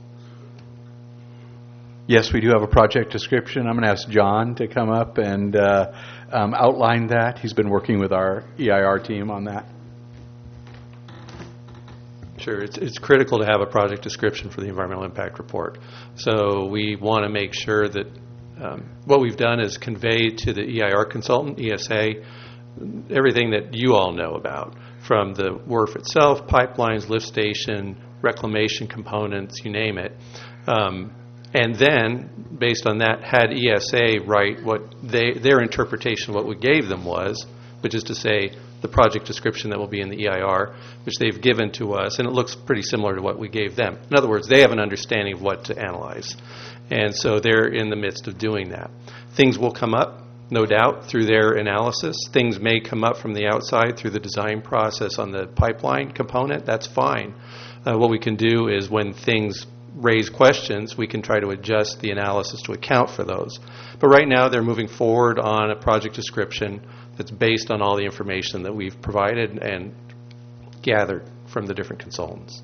Yes, we do have a project description. I'm going to ask John to come up and outline that. He's been working with our EIR team on that. Sure. It's critical to have a project description for the environmental impact report. So we want to make sure that what we've done is convey to the EIR consultant, ESA, everything that you all know about, from the WRF itself, pipelines, lift station, reclamation components, you name it. And then, based on that, had ESA write what their interpretation of what we gave them was, which is to say the project description that will be in the EIR, which they've given to us, and it looks pretty similar to what we gave them. In other words, they have an understanding of what to analyze. And so they're in the midst of doing that. Things will come up, no doubt, through their analysis. Things may come up from the outside through the design process on the pipeline component. That's fine. What we can do is when things raise questions, we can try to adjust the analysis to account for those. But right now, they're moving forward on a project description that's based on all the information that we've provided and gathered from the different consultants.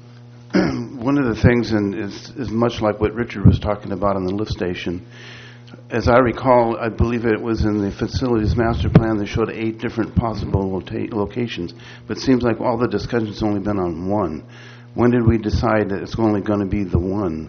One of the things is much like what Richard was talking about on the lift station. As I recall, I believe it was in the facilities master plan, they showed 8 different possible locations. But it seems like all the discussion's only been on one. When did we decide that it's only going to be the one?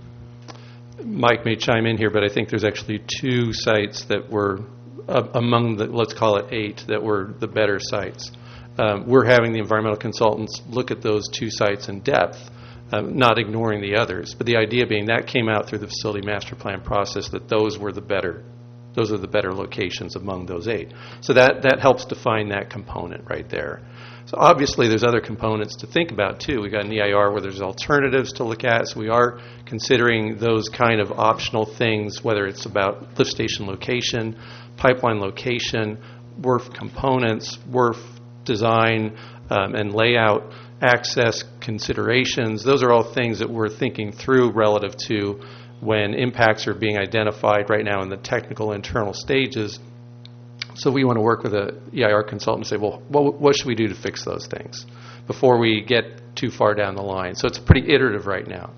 Mike may chime in here, but I think there's actually 2 sites that were among the, let's call it 8, that were the better sites. We're having the environmental consultants look at those 2 sites in depth, not ignoring the others. But the idea being that came out through the facility master plan process that those are the better locations among those 8. So that helps define that component right there. So obviously there's other components to think about too. We've got an EIR where there's alternatives to look at, so we are considering those kind of optional things, whether it's about lift station location, pipeline location, WRF components, WRF design and layout, access considerations. Those are all things that we're thinking through relative to when impacts are being identified right now in the technical internal stages. So we want to work with a EIR consultant and say, well, what should we do to fix those things before we get too far down the line? So it's pretty iterative right now.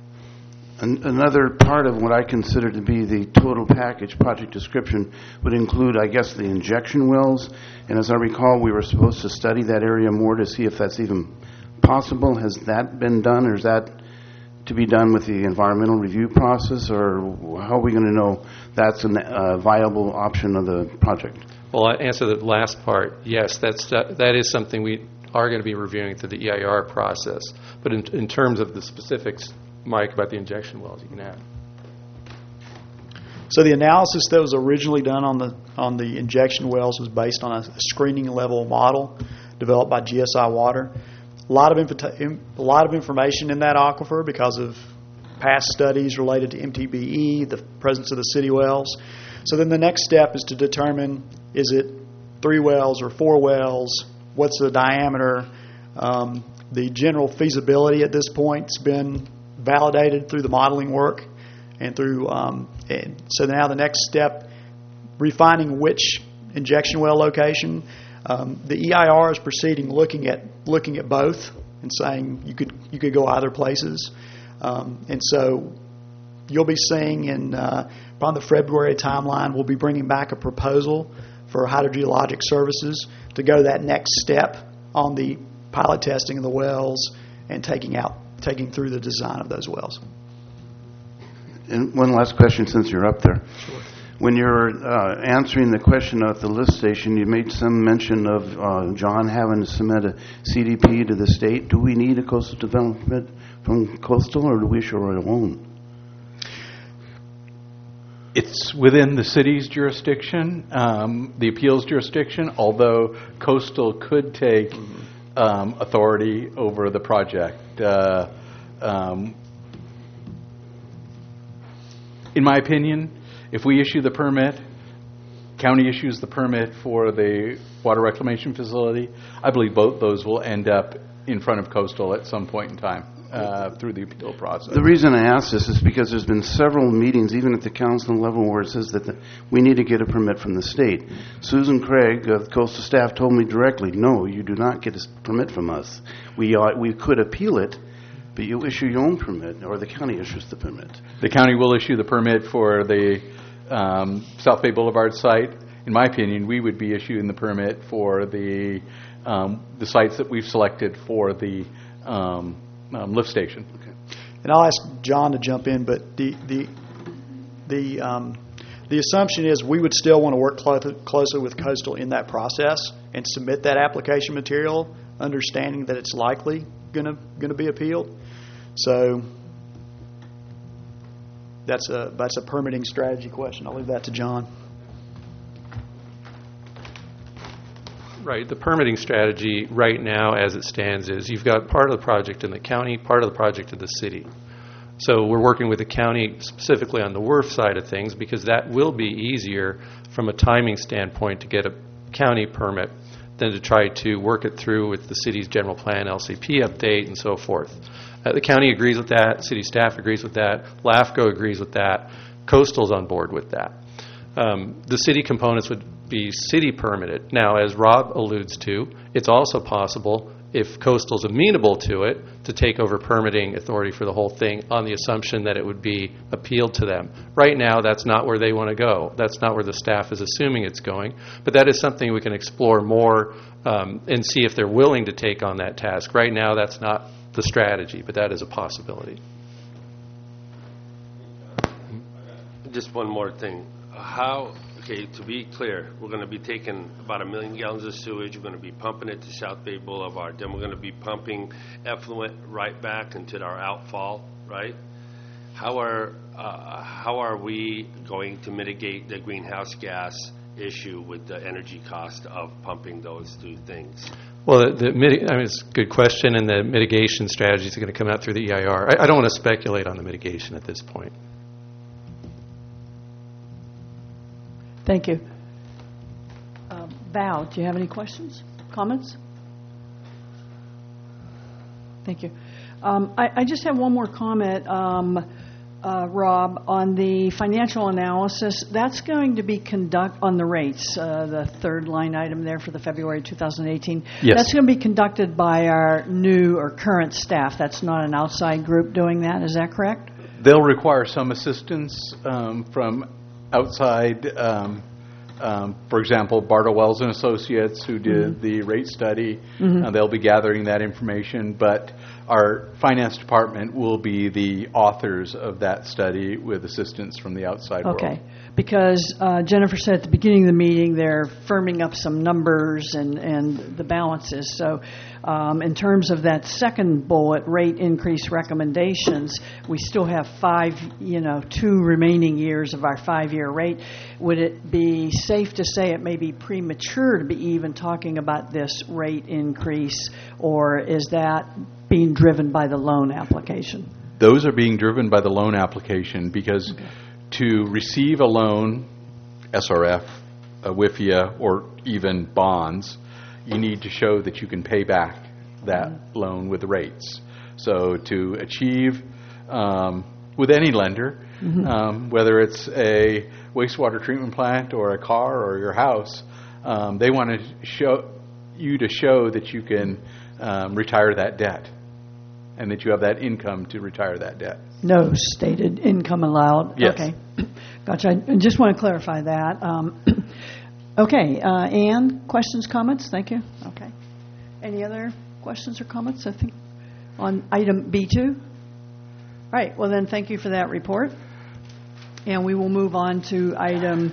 Another part of what I consider to be the total package project description would include, I guess, the injection wells. And as I recall, we were supposed to study that area more to see if that's even possible. Has that been done, or is that to be done with the environmental review process, or how are we going to know that's a viable option of the project? Well, I'll answer the last part. Yes, that is something we are going to be reviewing through the EIR process. But in terms of the specifics, Mike, about the injection wells, you can add. So the analysis that was originally done on the injection wells was based on a screening level model developed by GSI Water. A lot of information in that aquifer because of past studies related to MTBE, the presence of the city wells. So then the next step is to determine, is it 3 wells or 4 wells? What's the diameter? The general feasibility at this point has been validated through the modeling work and through and so now the next step, refining which injection well location. The EIR is proceeding looking at both and saying you could go either places, and so you'll be seeing in probably the February timeline, we'll be bringing back a proposal for hydrogeologic services to go that next step on the pilot testing of the wells and taking through the design of those wells. And one last question since you're up there. Sure. When you're answering the question at the lift station, you made some mention of John having to submit a CDP to the state. Do we need a coastal development from coastal, or do we issue our own? It's within the city's jurisdiction, the appeals jurisdiction, although coastal could take authority over the project. In my opinion, if we issue the permit, county issues the permit for the water reclamation facility, I believe both those will end up in front of coastal at some point in time through the appeal process. The reason I ask this is because there's been several meetings, even at the council level, where it says that we need to get a permit from the state. Susan Craig of coastal staff told me directly, no, you do not get a permit from us. We could appeal it, but you issue your own permit, or the county issues the permit. The county will issue the permit for the South Bay Boulevard site. In my opinion, we would be issuing the permit for the sites that we've selected for the lift station. Okay. And I'll ask John to jump in, but the assumption is we would still want to work closely with coastal in that process and submit that application material, understanding that it's likely going to be appealed. So that's a permitting strategy question. I'll leave that to John. Right. The permitting strategy right now as it stands is you've got part of the project in the county, part of the project in the city. So we're working with the county specifically on the WRF side of things, because that will be easier from a timing standpoint to get a county permit than it is to get a city permit. So we're working with the county specifically on the WRF side of things, because that will be easier from a timing standpoint to get a county permit than it is to get a city permit. So we're working with the county specifically on the WRF side of things, because that will be easier from a timing standpoint to get a county permit than to try to work it through with the city's general plan, LCP update, and so forth. The county agrees with that. City staff agrees with that. LAFCO agrees with that. Coastal's on board with that. The city components would be city permitted. Now, as Rob alludes to, it's also possible, if Coastal's amenable to it, to take over permitting authority for the whole thing on the assumption that it would be appealed to them. Right now, that's not where they want to go. That's not where the staff is assuming it's going. But that is something we can explore more and see if they're willing to take on that task. Right now, that's not the strategy, but that is a possibility. Just one more thing. To be clear, we're going to be taking about 1 million gallons of sewage. We're going to be pumping it to South Bay Boulevard. Then we're going to be pumping effluent right back into our outfall, right? How are we going to mitigate the greenhouse gas issue with the energy cost of pumping those two things? Well, it's a good question, and the mitigation strategies are going to come out through the EIR. I don't want to speculate on the mitigation at this point. Thank you. Val, do you have any questions, comments? Thank you. I just have one more comment, Rob, on the financial analysis. That's going to be on the rates, the third line item there for the February 2018. Yes. That's going to be conducted by our new or current staff. That's not an outside group doing that. Is that correct? They'll require some assistance from outside, for example, Bartle Wells and Associates, who did the rate study. They'll be gathering that information, but our finance department will be the authors of that study with assistance from the outside world. Okay, because Jennifer said at the beginning of the meeting they're firming up some numbers and the balances. So in terms of that second bullet, rate increase recommendations, we still have 2 remaining years of our 5-year rate. Would it be safe to say it may be premature to be even talking about this rate increase, or is that being driven by the loan application? Those are being driven by the loan application because to receive a loan, SRF, a WIFIA, or even bonds, you need to show that you can pay back that loan with the rates. So to achieve, with any lender, whether it's a wastewater treatment plant or a car or your house, they want to show that you can retire that debt and that you have that income to retire that debt. No stated income allowed. Yes. Okay. Gotcha. I just want to clarify that. Okay. Ann, questions, comments? Thank you. Okay. Any other questions or comments, I think, on item B2? All right. Well, then, thank you for that report. And we will move on to item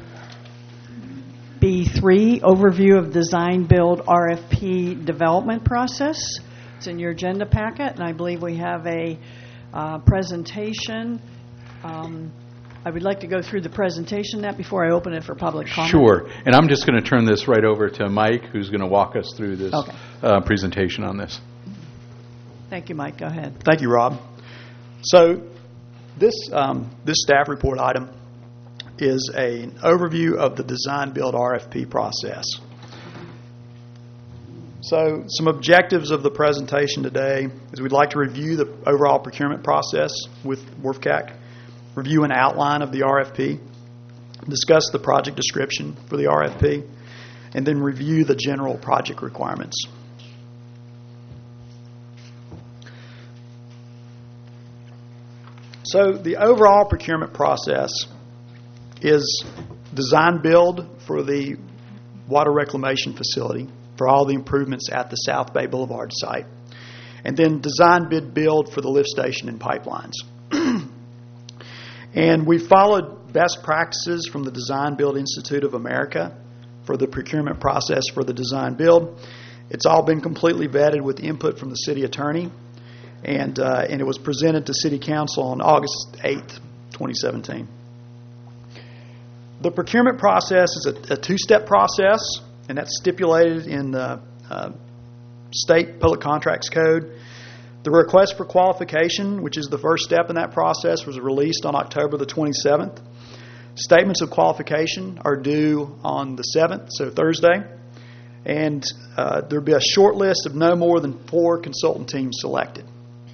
B3, overview of design build RFP development process. It's in your agenda packet, and I believe we have a presentation. I would like to go through the presentation before I open it for public comment. Sure. And I'm just going to turn this right over to Mike, who's going to walk us through this presentation on this. Thank you, Mike. Go ahead. Thank you, Rob. So this staff report item is an overview of the design build RFP process. So some objectives of the presentation today is we'd like to review the overall procurement process with WRFCAC, review an outline of the RFP, discuss the project description for the RFP, and then review the general project requirements. So the overall procurement process is design build for the water reclamation facility for all the improvements at the South Bay Boulevard site, and then design bid build for the lift station and pipelines. And we followed best practices from the Design Build Institute of America for the procurement process for the design build. It's all been completely vetted with input from the city attorney, and it was presented to City Council on August 8th, 2017. The procurement process is a two-step process, and that's stipulated in the State Public Contracts Code. The request for qualification, which is the first step in that process, was released on October the 27th. Statements of qualification are due on the 7th, so Thursday. And there'll be a short list of no more than 4 consultant teams selected.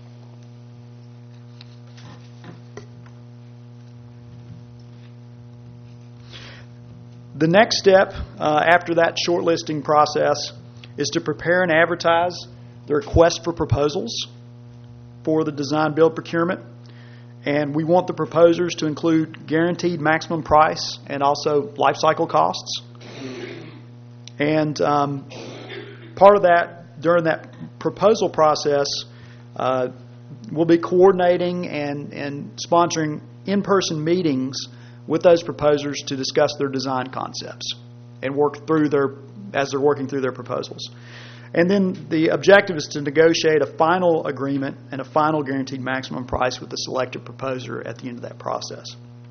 The next step after that shortlisting process is to prepare and advertise the request for proposals for the design-build procurement. And we want the proposers to include guaranteed maximum price and also life cycle costs. And part of that, during that proposal process, we'll be coordinating and sponsoring in-person meetings with those proposers to discuss their design concepts and work through as they're working through their proposals. And then the objective is to negotiate a final agreement and a final guaranteed maximum price with the selected proposer at the end of that process.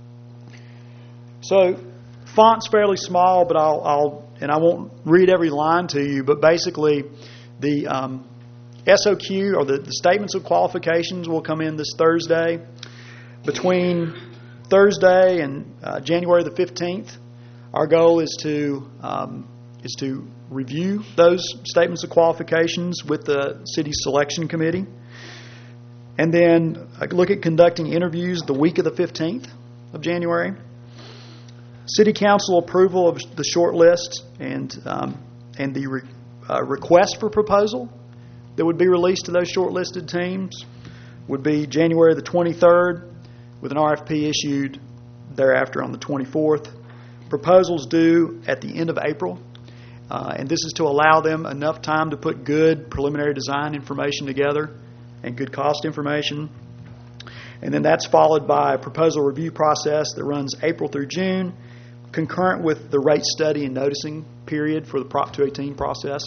So, font's fairly small, but I won't read every line to you, but basically the SOQ, or the statements of qualifications, will come in this Thursday. Between Thursday and January the 15th, our goal is to review those statements of qualifications with the city's selection committee, and then look at conducting interviews the week of the 15th of January. City Council approval of the short list and the request for proposal that would be released to those shortlisted teams would be January the 23rd, with an RFP issued thereafter on the 24th. Proposals due at the end of April. And this is to allow them enough time to put good preliminary design information together and good cost information. And then that's followed by a proposal review process that runs April through June, concurrent with the rate study and noticing period for the Prop 218 process.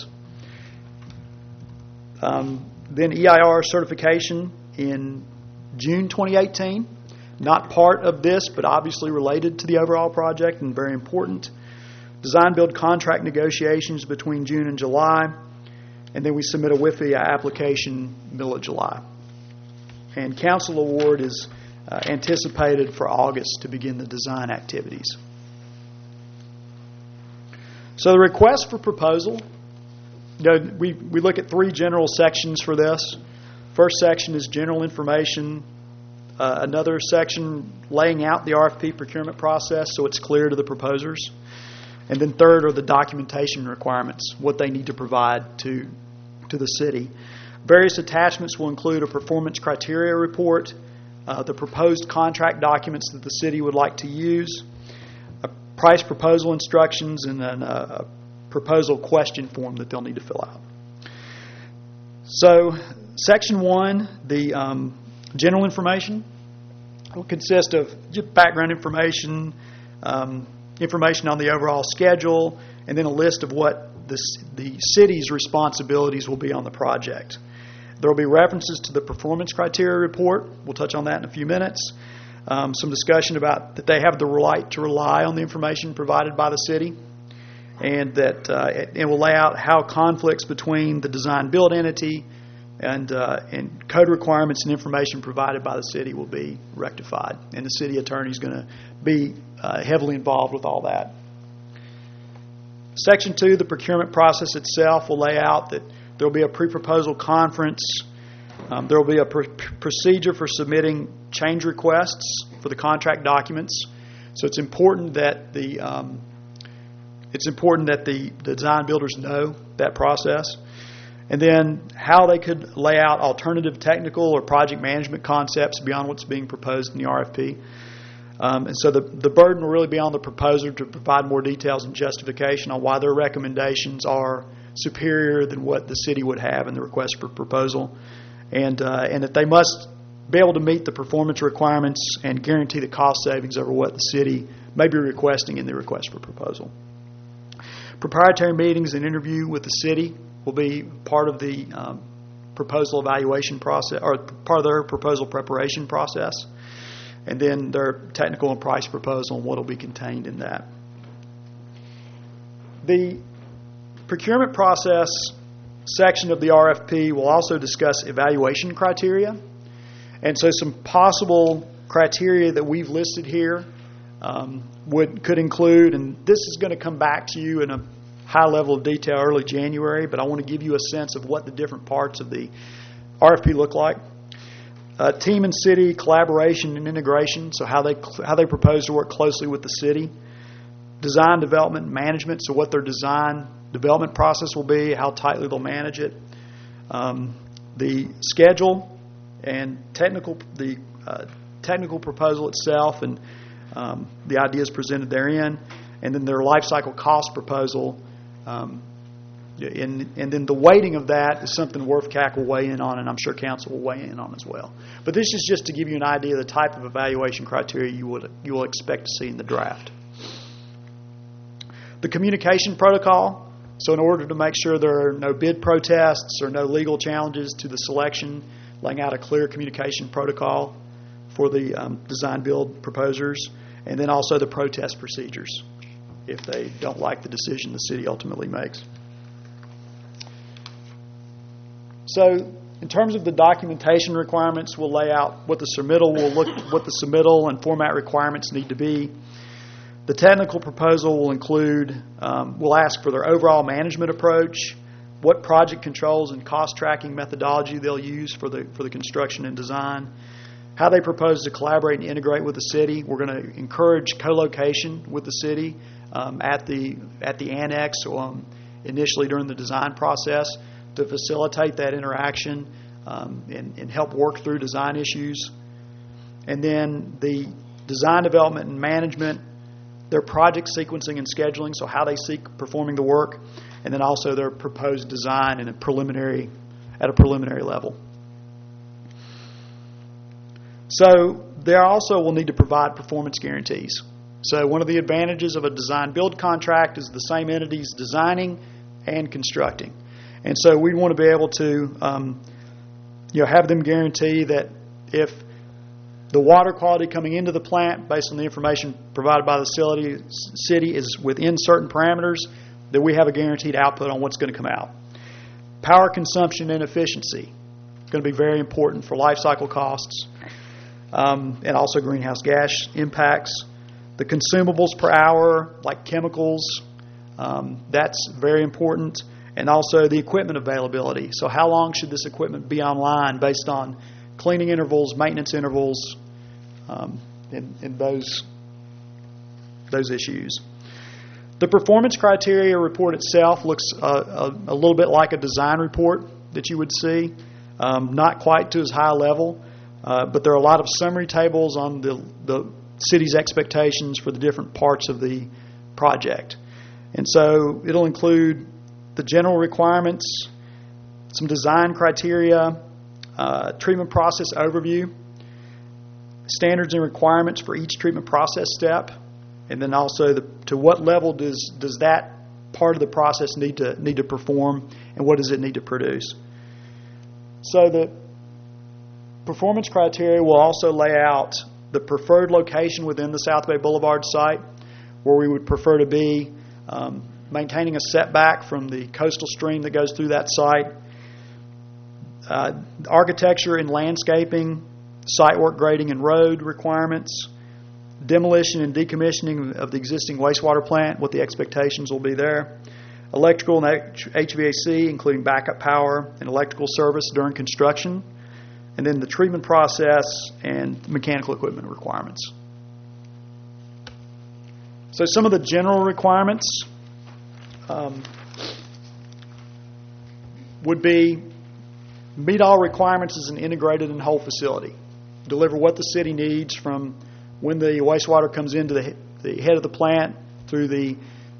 Then EIR certification in June 2018. Not part of this, but obviously related to the overall project and very important. Design-build contract negotiations between June and July. And then we submit a WIFIA application middle of July. And council award is anticipated for August to begin the design activities. So the request for proposal, we look at 3 general sections for this. First section is general information. Another section laying out the RFP procurement process so it's clear to the proposers. And then third are the documentation requirements, what they need to provide to the city. Various attachments will include a performance criteria report, the proposed contract documents that the city would like to use, a price proposal instructions, and then a proposal question form that they'll need to fill out. So, Section 1, the general information, will consist of just background information, information on the overall schedule, and then a list of what the city's responsibilities will be on the project. There will be references to the performance criteria report. We'll touch on that in a few minutes. Some discussion about that they have the right to rely on the information provided by the city, and that it will lay out how conflicts between the design-build entity and code requirements and information provided by the city will be rectified. And the city attorney is going to be heavily involved with all that. Section 2, the procurement process itself, will lay out that there will be a pre-proposal conference. There will be a procedure for submitting change requests for the contract documents. So it's important that the design builders know that process. And then how they could lay out alternative technical or project management concepts beyond what's being proposed in the RFP. And so the burden will really be on the proposer to provide more details and justification on why their recommendations are superior than what the city would have in the request for proposal. And that they must be able to meet the performance requirements and guarantee the cost savings over what the city may be requesting in the request for proposal. Proprietary meetings and interview with the city will be part of the proposal evaluation process, or part of their proposal preparation process, and then their technical and price proposal and what will be contained in that. The procurement process section of the RFP will also discuss evaluation criteria, and so some possible criteria that we've listed here could include, and this is going to come back to you in a high level of detail early January, but I want to give you a sense of what the different parts of the RFP look like. Team and city collaboration and integration, so how they propose to work closely with the city. Design, development, and management, so what their design development process will be, how tightly they'll manage it. The schedule and technical proposal itself and the ideas presented therein, and then their life cycle cost proposal. And then the weighting of that is something WRF-CAC will weigh in on, and I'm sure Council will weigh in on as well. But this is just to give you an idea of the type of evaluation criteria you will expect to see in the draft. The communication protocol. So in order to make sure there are no bid protests or no legal challenges to the selection, laying out a clear communication protocol for the design-build proposers, and then also the protest procedures if they don't like the decision the city ultimately makes. So in terms of the documentation requirements, we'll lay out what the submittal and format requirements need to be. The technical proposal will include, we'll ask for their overall management approach, what project controls and cost tracking methodology they'll use for the construction and design, how they propose to collaborate and integrate with the city. We're going to encourage co-location with the city at the annex initially during the design process to facilitate that interaction and help work through design issues. And then the design development and management, their project sequencing and scheduling, so how they seek performing the work, and then also their proposed design at a preliminary level. So they also will need to provide performance guarantees. So one of the advantages of a design-build contract is the same entities designing and constructing. And so we want to be able to have them guarantee that if the water quality coming into the plant, based on the information provided by the city, is within certain parameters, that we have a guaranteed output on what's going to come out. Power consumption and efficiency, going to be very important for life cycle costs and also greenhouse gas impacts. The consumables per hour, like chemicals, that's very important. And also the equipment availability. So how long should this equipment be online based on cleaning intervals, maintenance intervals, and those issues. The performance criteria report itself looks a little bit like a design report that you would see, not quite to as high a level, but there are a lot of summary tables on the city's expectations for the different parts of the project. And so it'll include the general requirements, some design criteria, treatment process overview, standards and requirements for each treatment process step, and then also to what level does that part of the process need to perform, and what does it need to produce. So the performance criteria will also lay out the preferred location within the South Bay Boulevard site, where we would prefer to be, maintaining a setback from the coastal stream that goes through that site, architecture and landscaping, site work grading and road requirements, demolition and decommissioning of the existing wastewater plant, what the expectations will be there, electrical and HVAC, including backup power and electrical service during construction, and then the treatment process and mechanical equipment requirements. So some of the general requirements would be meet all requirements as an integrated and whole facility. Deliver what the city needs from when the wastewater comes into the head of the plant through the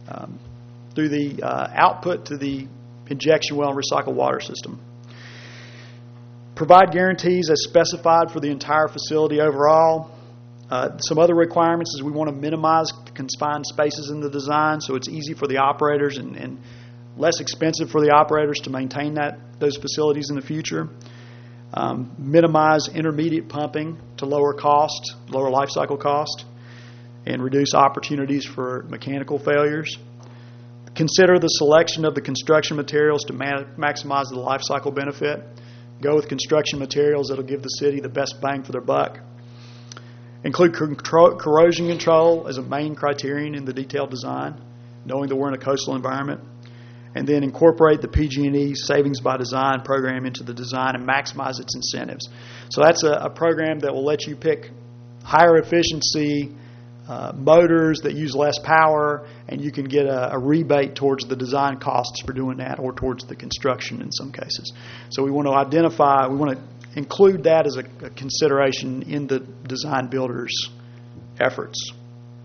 output to the injection well and recycled water system. Provide guarantees as specified for the entire facility overall. Some other requirements is we want to minimize confined spaces in the design so it's easy for the operators and less expensive for the operators to maintain those facilities in the future. Minimize intermediate pumping to lower life cycle cost, and reduce opportunities for mechanical failures. Consider the selection of the construction materials to maximize the life cycle benefit. Go with construction materials that will give the city the best bang for their buck. Include corrosion control as a main criterion in the detailed design, knowing that we're in a coastal environment. and then incorporate the PG&E Savings by Design program into the design and maximize its incentives. So that's a program that will let you pick higher efficiency motors that use less power, and you can get a rebate towards the design costs for doing that, or towards the construction in some cases. So we want to include that as a consideration in the design builders' efforts.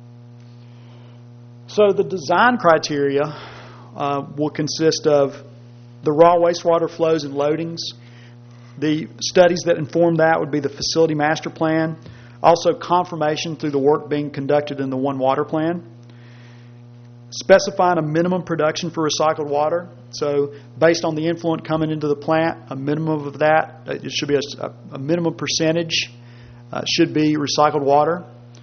So the design criteria will consist of the raw wastewater flows and loadings. The studies that inform that would be the facility master plan, also confirmation through the work being conducted in the One Water Plan, specifying a minimum production for recycled water. So based on the influent coming into the plant, a minimum of that, it should be a minimum percentage should be recycled water.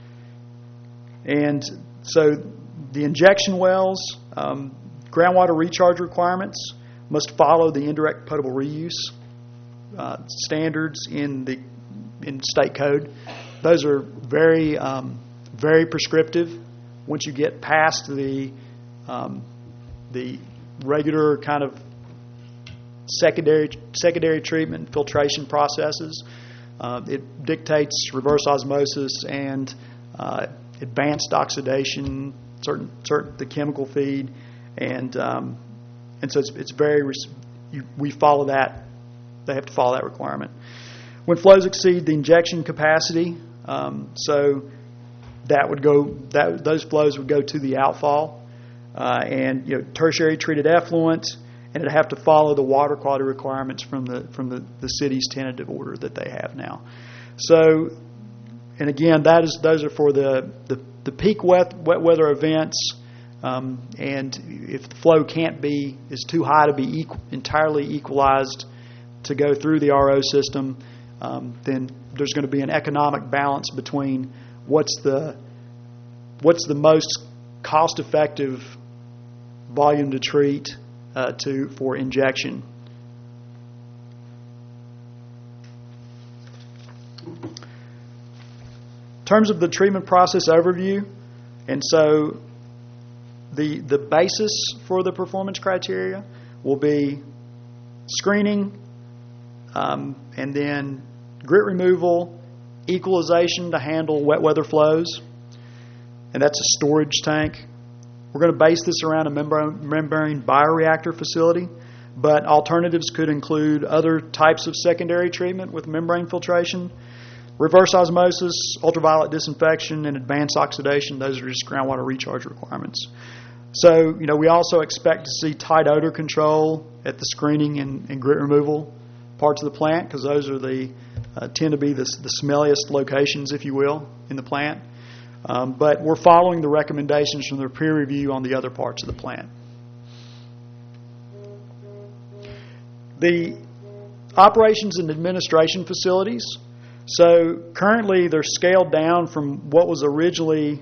And so the injection wells, groundwater recharge requirements must follow the indirect potable reuse standards in state code. Those are very, very prescriptive. Once you get past the regular kind of secondary treatment and filtration processes, it dictates reverse osmosis and advanced oxidation, the chemical feed, and so it's very. We follow that. They have to follow that requirement. When flows exceed the injection capacity, so that would go. Those flows would go to the outfall, and tertiary treated effluent, and it'd have to follow the water quality requirements from the city's tentative order that they have now. So, and again, those are for the peak wet weather events, and if the flow is too high to be entirely equalized to go through the RO system, then there's going to be an economic balance between what's the most cost-effective volume to treat for injection. In terms of the treatment process overview, and so the basis for the performance criteria will be screening, and then grit removal, equalization to handle wet weather flows, and that's a storage tank. We're going to base this around a membrane bioreactor facility, but alternatives could include other types of secondary treatment with membrane filtration, reverse osmosis, ultraviolet disinfection, and advanced oxidation. Those are just groundwater recharge requirements. So, we also expect to see tight odor control at the screening and grit removal parts of the plant, because those are tend to be the smelliest locations, if you will, in the plant. But we're following the recommendations from the peer review on the other parts of the plant. The operations and administration facilities. So currently they're scaled down from what was originally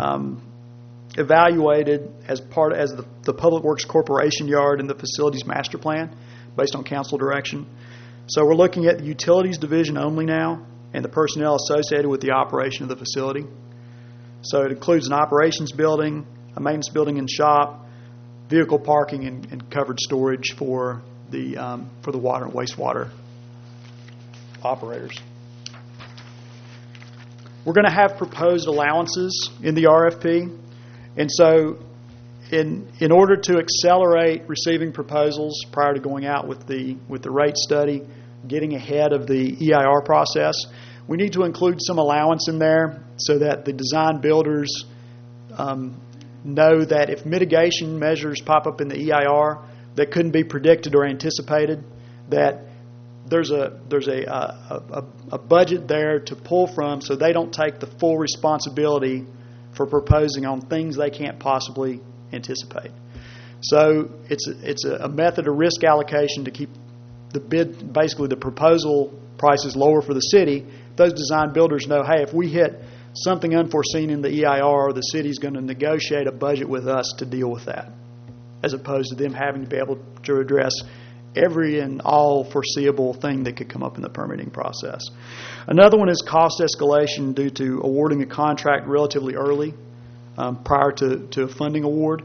evaluated as the Public Works Corporation yard in the facilities master plan based on council direction. So we're looking at the utilities division only now and the personnel associated with the operation of the facility. So it includes an operations building, a maintenance building and shop, vehicle parking, and covered storage for the water and wastewater operators. We're going to have proposed allowances in the RFP, and so in order to accelerate receiving proposals prior to going out with the rate study, getting ahead of the EIR process, we need to include some allowance in there so that the design builders know that if mitigation measures pop up in the EIR that couldn't be predicted or anticipated, that there's a budget there to pull from, so they don't take the full responsibility for proposing on things they can't possibly anticipate. So it's a method of risk allocation to keep the bid, basically the proposal prices lower for the city. Those design builders know, hey, if we hit something unforeseen in the EIR, the city's going to negotiate a budget with us to deal with that, as opposed to them having to be able to address every and all foreseeable thing that could come up in the permitting process. Another one is cost escalation due to awarding a contract relatively early prior to a funding award.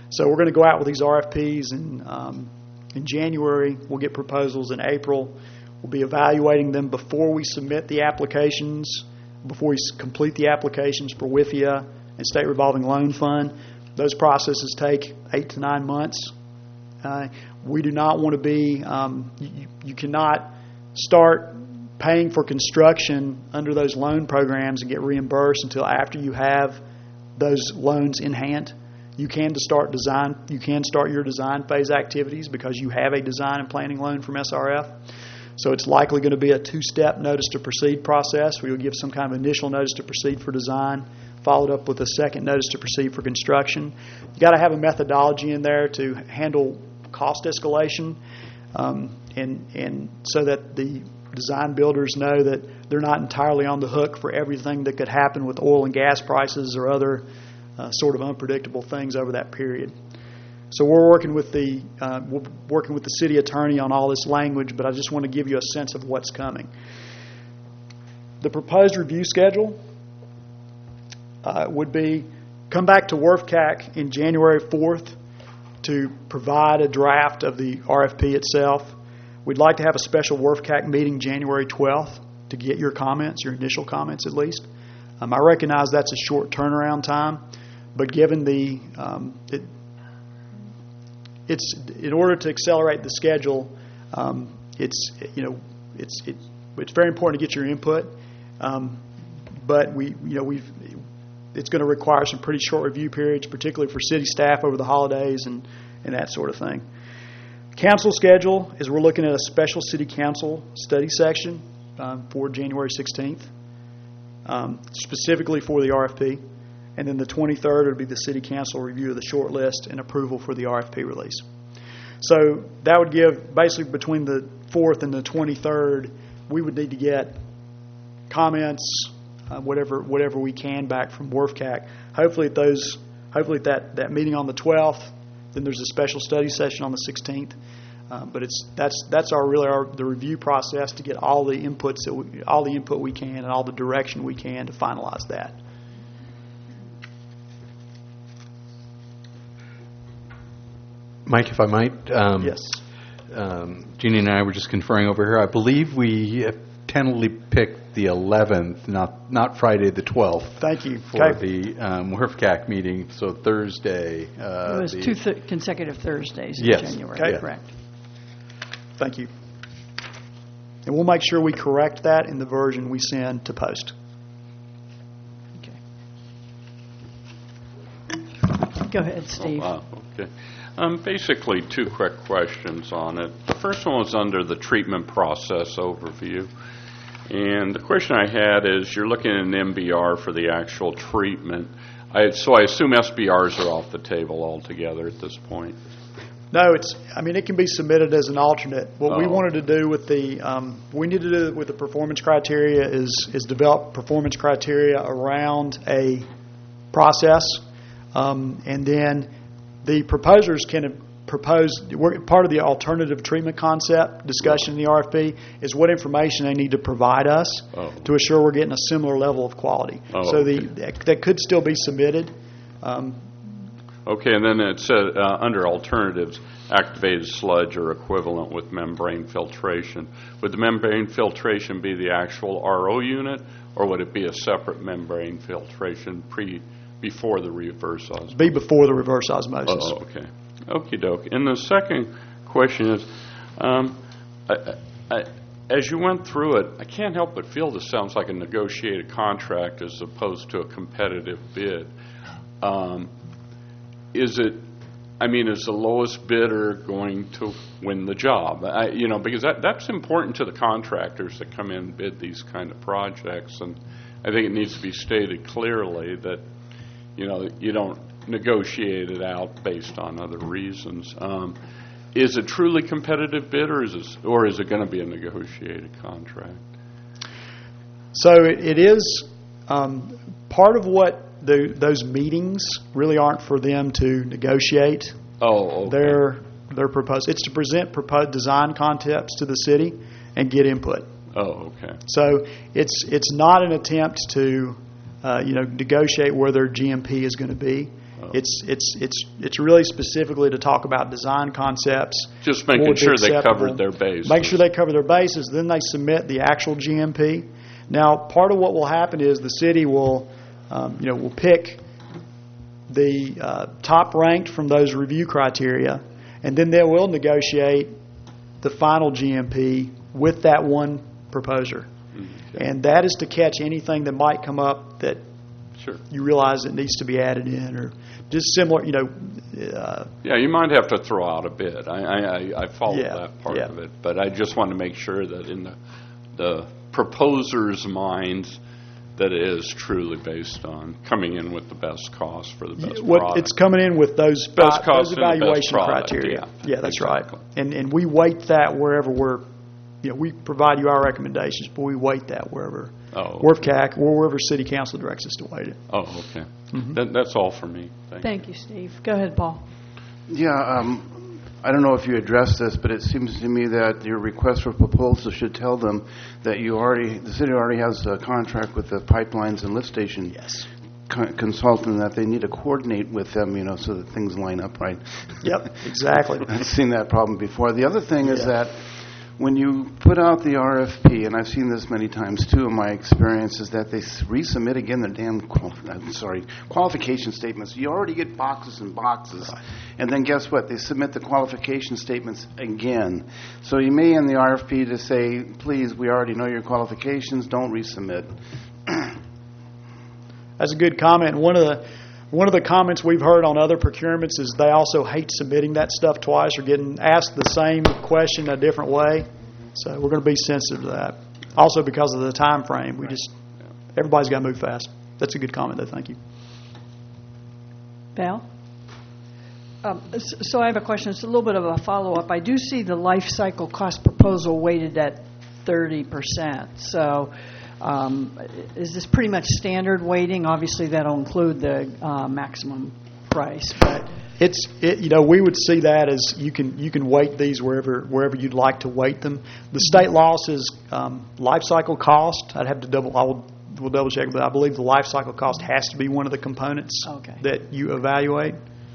So we're going to go out with these RFPs in January. We'll get proposals in April. We'll be evaluating them before we submit the applications, before we complete the applications for WIFIA and State Revolving Loan Fund. Those processes take 8 to 9 months. We do not want to be, you cannot start paying for construction under those loan programs and get reimbursed until after you have those loans in hand. You can start your design phase activities because you have a design and planning loan from SRF. So it's likely going to be a 2-step notice to proceed process. We will give some kind of initial notice to proceed for design, followed up with a second notice to proceed for construction. You got to have a methodology in there to handle cost escalation, and so that the design builders know that they're not entirely on the hook for everything that could happen with oil and gas prices or other sort of unpredictable things over that period. So we're working with the city attorney on all this language, but I just want to give you a sense of what's coming. The proposed review schedule would be come back to WRFCAC in January 4th to provide a draft of the RFP itself. We'd like to have a special WRFCAC meeting January 12th to get your comments, your initial comments at least. I recognize that's a short turnaround time, but given it's in order to accelerate the schedule, it's very important to get your input. But it's going to require some pretty short review periods, particularly for city staff over the holidays and that sort of thing. Council schedule is we're looking at a special city council study section for January 16th, specifically for the RFP. And then the 23rd would be the city council review of the short list and approval for the RFP release. So that would give, basically between the 4th and the 23rd, we would need to get comments, whatever we can back from WRFCAC. Hopefully at that meeting on the 12th, then there's a special study session on the 16th. But that's the review process to get all the input we can and all the direction we can to finalize that. Mike, if I might. Yes. Jeannie and I were just conferring over here. I believe we tentatively picked the 11th, not Friday the 12th. Thank you. For the WRFCAC meeting, so Thursday. It was two consecutive Thursdays in Yes. January, Okay. correct. Thank you. And we'll make sure we correct that in the version we send to post. Okay. Go ahead, Steve. Oh, wow. Okay. Basically, 2 quick questions on it. The first one was under the treatment process overview. And the question I had is, you're looking at an MBR for the actual treatment. So I assume SBRs are off the table altogether at this point. No, it can be submitted as an alternate. What we wanted to do with the performance criteria is develop performance criteria around a process, and then the proposers can propose. Part of the alternative treatment concept discussion in the RFP is what information they need to provide us to assure we're getting a similar level of quality. That could still be submitted. Okay, and then it said under alternatives, activated sludge or equivalent with membrane filtration. Would the membrane filtration be the actual RO unit, or would it be a separate membrane filtration before the reverse osmosis? Be before the reverse osmosis. Oh, okay. Okie doke. And the second question is, as you went through it, I can't help but feel this sounds like a negotiated contract as opposed to a competitive bid. Is the lowest bidder going to win the job? Because that's important to the contractors that come in and bid these kind of projects, and I think it needs to be stated clearly that you don't negotiate it out based on other reasons. Is it truly competitive bid, or is it going to be a negotiated contract? So it is part of what those meetings really aren't for them to negotiate. Oh, okay. They're proposed. It's to present proposed design concepts to the city and get input. Oh, okay. So it's not an attempt to negotiate where their GMP is going to be. It's really specifically to talk about design concepts. Just making sure they covered their bases. Make sure they cover their bases. Then they submit the actual GMP. Now, part of what will happen is the city will pick the top ranked from those review criteria, and then they will negotiate the final GMP with that one proposer. And that is to catch anything that might come up that you realize it needs to be added in, or just similar, yeah, you might have to throw out a bid. I follow that part of it, but I just want to make sure that in the proposer's minds that it is truly based on coming in with the best cost for the best product. It's coming in with those best cost evaluation product, criteria. Yeah, that's exactly. right. And we weight that wherever we provide you our recommendations, but we weight that wherever WRF-CAC or wherever City Council directs us to weight it. Oh, okay. That's all for me. Thank you, Steve. Go ahead, Paul. Yeah, I don't know if you addressed this, but it seems to me that your request for proposal should tell them that the city already has a contract with the pipelines and lift station consultant, that they need to coordinate with them, so that things line up right. Yep, exactly. I've seen that problem before. The other thing is that when you put out the RFP, and I've seen this many times too in my experience, is that they resubmit again their damn qualification statements. You already get boxes and boxes, and then guess what? They submit the qualification statements again. So you may in the RFP to say, please, we already know your qualifications, don't resubmit. That's a good comment. One of the comments we've heard on other procurements is they also hate submitting that stuff twice or getting asked the same question a different way. So we're going to be sensitive to that. Also because of the time frame, everybody's got to move fast. That's a good comment, though. Thank you. Val? So I have a question. It's a little bit of a follow-up. I do see the life cycle cost proposal weighted at 30%. So is this pretty much standard weighting? Obviously, that'll include the maximum price, but we would see that as you can weight these wherever you'd like to weight them. The state law says life cycle cost. We'll double check, but I believe the life cycle cost has to be one of the components that you evaluate.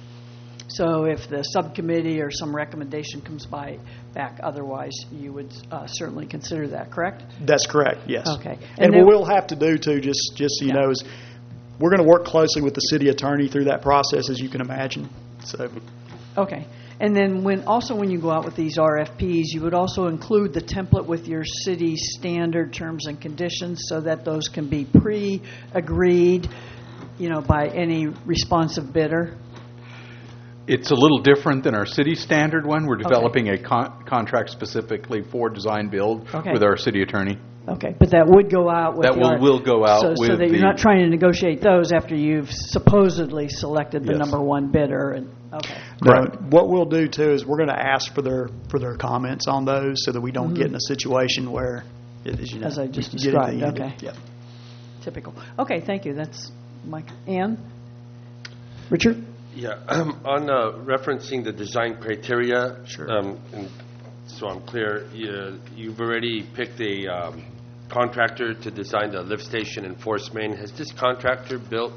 So if the subcommittee or some recommendation comes back otherwise, you would certainly consider that, correct? That's correct, yes. Okay. And what we'll have to do, too, just so you know, is we're going to work closely with the city attorney through that process, as you can imagine. So. Okay. And then when you go out with these RFPs, you would also include the template with your city standard terms and conditions so that those can be pre-agreed, by any responsive bidder? It's a little different than our city standard one. We're developing a contract specifically for design build with our city attorney. Okay, but that would go out with will go out with so that you're not trying to negotiate those after you've supposedly selected the number one bidder. No, what we'll do too is we're going to ask for their comments on those so that we don't get in a situation where it is, as I just described. Okay. Yep. Typical. Okay, thank you. That's Mike. Ann? Richard? Yeah, on referencing the design criteria, and so I'm clear, you've already picked a contractor to design the lift station in Forest Main. Has this contractor built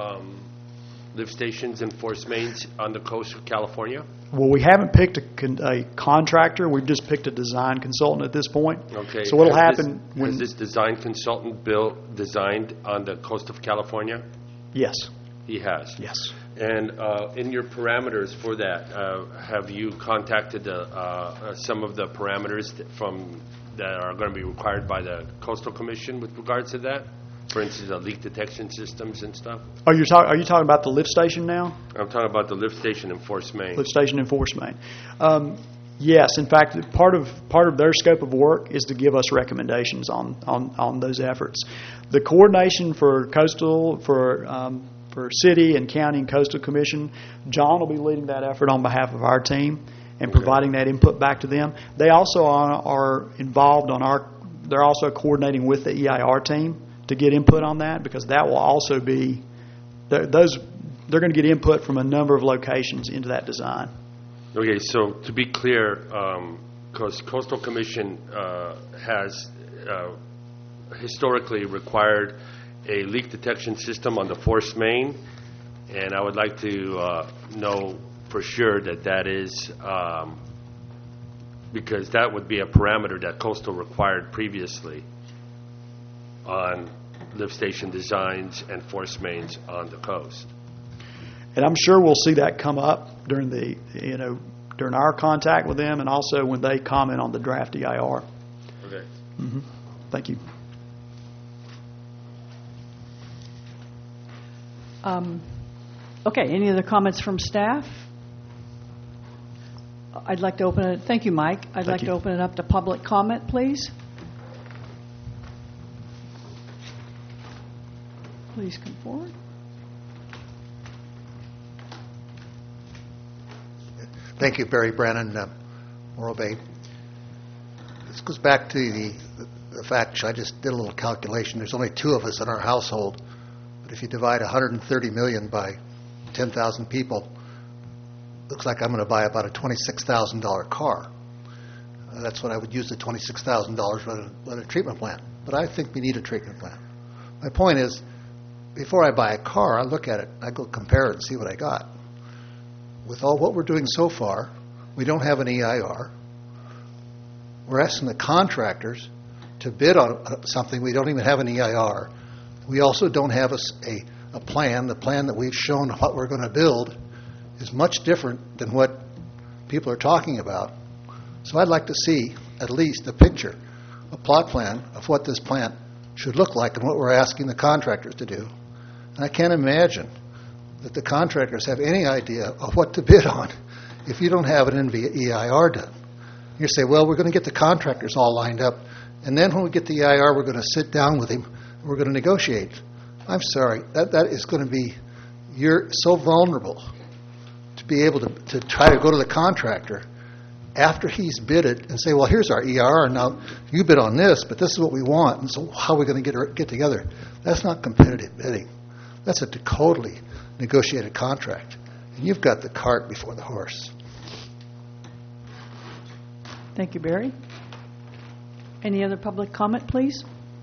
lift stations and force mains on the coast of California? Well, we haven't picked a contractor. We've just picked a design consultant at this point. Okay. So what will happen when... Has this design consultant designed on the coast of California? Yes. He has? Yes. And in your parameters for that, have you contacted some of the parameters that are going to be required by the Coastal Commission with regards to that? For instance, leak detection systems and stuff? Are you talking about the lift station now? I'm talking about the lift station in Forest Main. Lift station in Forest Main. Yes, in fact, part of their scope of work is to give us recommendations on those efforts. The coordination for coastal, for city and county and coastal commission, John will be leading that effort on behalf of our team and providing that input back to them. They also are involved they're also coordinating with the EIR team to get input on that, because that will also be, they're going to get input from a number of locations into that design. Okay, so to be clear, because Coastal Commission has historically required a leak detection system on the Forest Main, And I would like to know for sure that that is, because that would be a parameter that Coastal required previously on lift station designs and force mains on the coast. And I'm sure we'll see that come up during during our contact with them, and also when they comment on the draft EIR. Okay. Thank you. Okay, any other comments from staff? I'd like to open it. Thank you, Mike. I'd like to open it up to public comment, please. Please come forward. Thank you, Barry Brannon, Morro Bay. This goes back to the fact, I just did a little calculation. There's only 2 of us in our household, but if you divide 130 million by 10,000 people, looks like I'm going to buy about a $26,000 car. That's what I would use the $26,000 run a treatment plant. But I think we need a treatment plant. My point is, before I buy a car, I look at it, I go compare it and see what I got. With all what we're doing so far, we don't have an EIR. We're asking the contractors to bid on something. We don't even have an EIR. We also don't have a plan. The plan that we've shown what we're going to build is much different than what people are talking about. So I'd like to see at least a picture, a plot plan of what this plant should look like and what we're asking the contractors to do. And I can't imagine that the contractors have any idea of what to bid on if you don't have an EIR done. You say, well, we're going to get the contractors all lined up, and then when we get the EIR, we're going to sit down with him, and we're going to negotiate. I'm sorry, that is going to be, you're so vulnerable to be able to try to go to the contractor after he's bidded and say, well, here's our EIR, and now you bid on this, but this is what we want, and so how are we going to get together? That's not competitive bidding. That's a totally negotiated contract. And you've got the cart before the horse. Thank you, Barry. Any other public comment, please?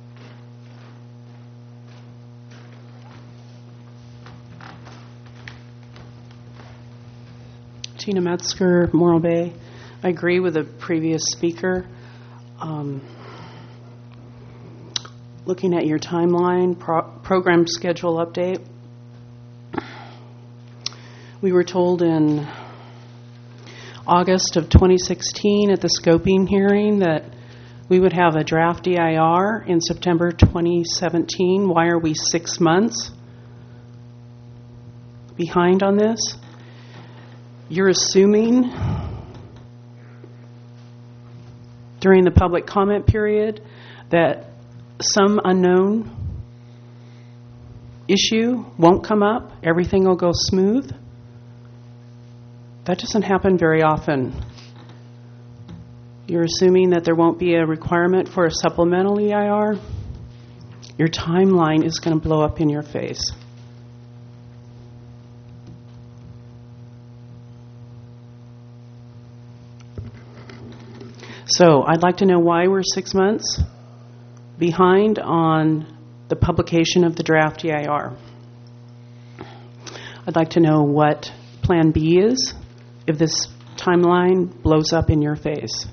Tina Metzger, Morro Bay. I agree with the previous speaker. Looking at your timeline, program schedule update, we were told in August of 2016 at the scoping hearing that we would have a draft EIR in September 2017. Why are we 6 months behind on this? You're assuming during the public comment period that some unknown issue won't come up, everything will go smooth. That doesn't happen very often. You're assuming that there won't be a requirement for a supplemental EIR. Your timeline is going to blow up in your face. So I'd like to know why we're 6 months behind on the publication of the draft EIR. I'd like to know what Plan B is if this timeline blows up in your face.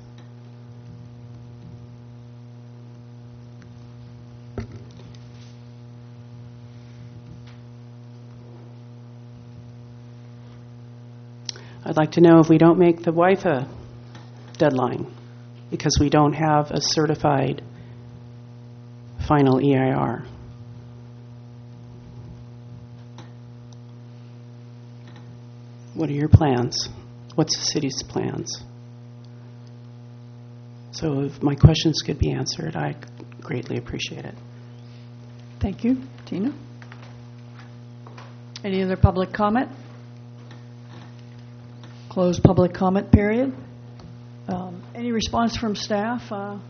I'd like to know if we don't make the WIFA deadline because we don't have a certified final EIR. What are your plans? What's the city's plans? So if my questions could be answered, I greatly appreciate it. Thank you. Tina? Any other public comment? Close public comment period. Any response from staff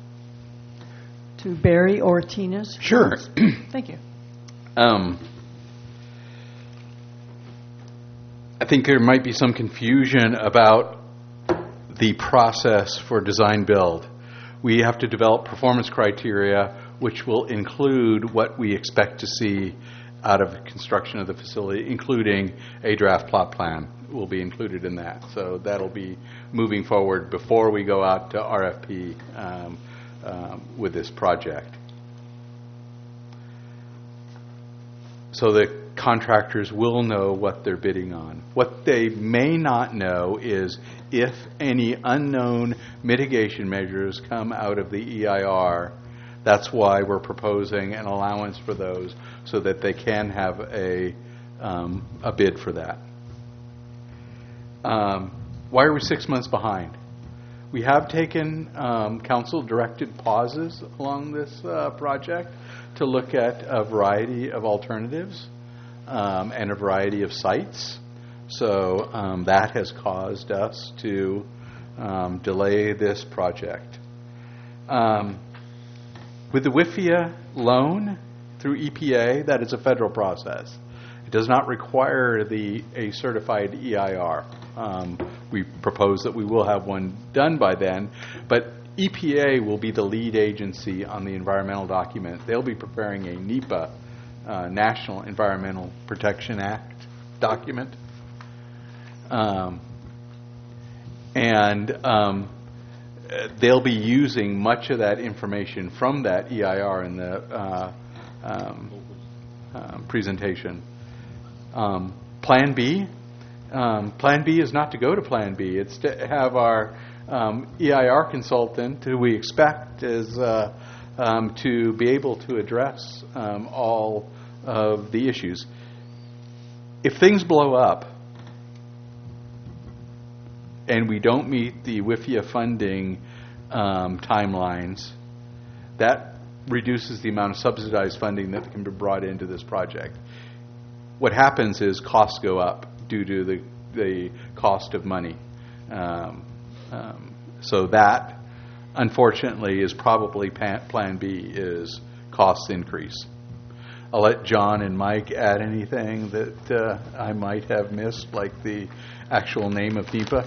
to Barry or Tina's? Sure. Thank you. I think there might be some confusion about the process for design build. We have to develop performance criteria which will include what we expect to see out of construction of the facility, including a draft plot plan will be included in that. So that'll be moving forward before we go out to RFP with this project. So the contractors will know what they're bidding on. What they may not know is if any unknown mitigation measures come out of the EIR. That's why we're proposing an allowance for those so that they can have a bid for that. Why are we 6 months behind? We have taken council-directed pauses along this project to look at a variety of alternatives and a variety of sites. So that has caused us to delay this project. With the WIFIA loan through EPA, that is a federal process. It does not require a certified EIR. We propose that we will have one done by then, but EPA will be the lead agency on the environmental document. They'll be preparing a NEPA, National Environmental Protection Act document. They'll be using much of that information from that EIR in the presentation. Plan B. Plan B is not to go to Plan B. It's to have our EIR consultant, who we expect is to be able to address all of the issues. If things blow up and we don't meet the WIFIA funding timelines, that reduces the amount of subsidized funding that can be brought into this project. What happens is costs go up due to the cost of money. So that, unfortunately, is probably Plan B, is costs increase. I'll let John and Mike add anything that I might have missed, like the actual name of NEPA.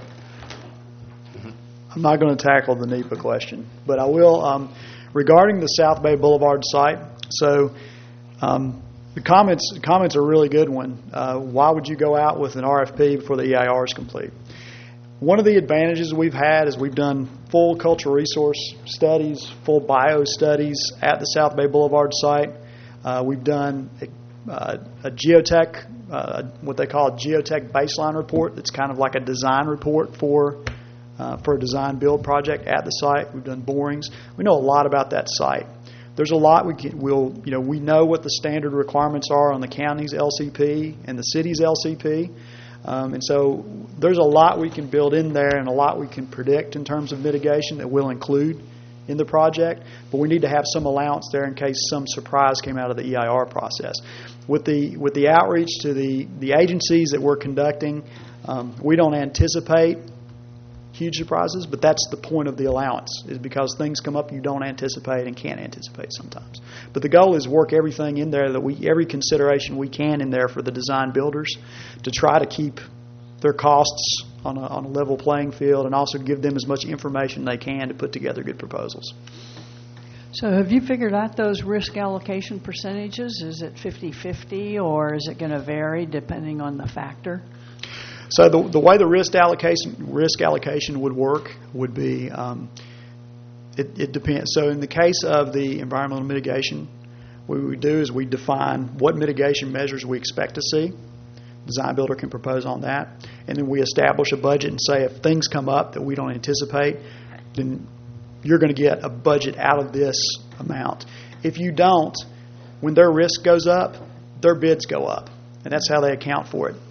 I'm not going to tackle the NEPA question, but I will regarding the South Bay Boulevard site. So the comments are a really good one. Why would you go out with an RFP before the EIR is complete? One of the advantages we've had is we've done full cultural resource studies, full bio studies at the South Bay Boulevard site. We've done a geotech, what they call a geotech baseline report. That's kind of like a design report for a design build project at the site. We've done borings. We know a lot about that site. There's a lot we know what the standard requirements are on the county's LCP and the city's LCP. And so there's a lot we can build in there and a lot we can predict in terms of mitigation that we'll include in the project. But we need to have some allowance there in case some surprise came out of the EIR process. With the outreach to the agencies that we're conducting, we don't anticipate huge surprises, but that's the point of the allowance, is because things come up you don't anticipate and can't anticipate sometimes. But the goal is work everything in there, every consideration we can in there for the design builders to try to keep their costs on a level playing field and also give them as much information they can to put together good proposals. So have you figured out those risk allocation percentages? Is it 50-50 or is it going to vary depending on the factor? So the way the risk allocation would work would be, it depends. So in the case of the environmental mitigation, what we do is we define what mitigation measures we expect to see. Design builder can propose on that. And then we establish a budget and say if things come up that we don't anticipate, then you're going to get a budget out of this amount. If you don't, when their risk goes up, their bids go up. And that's how they account for it.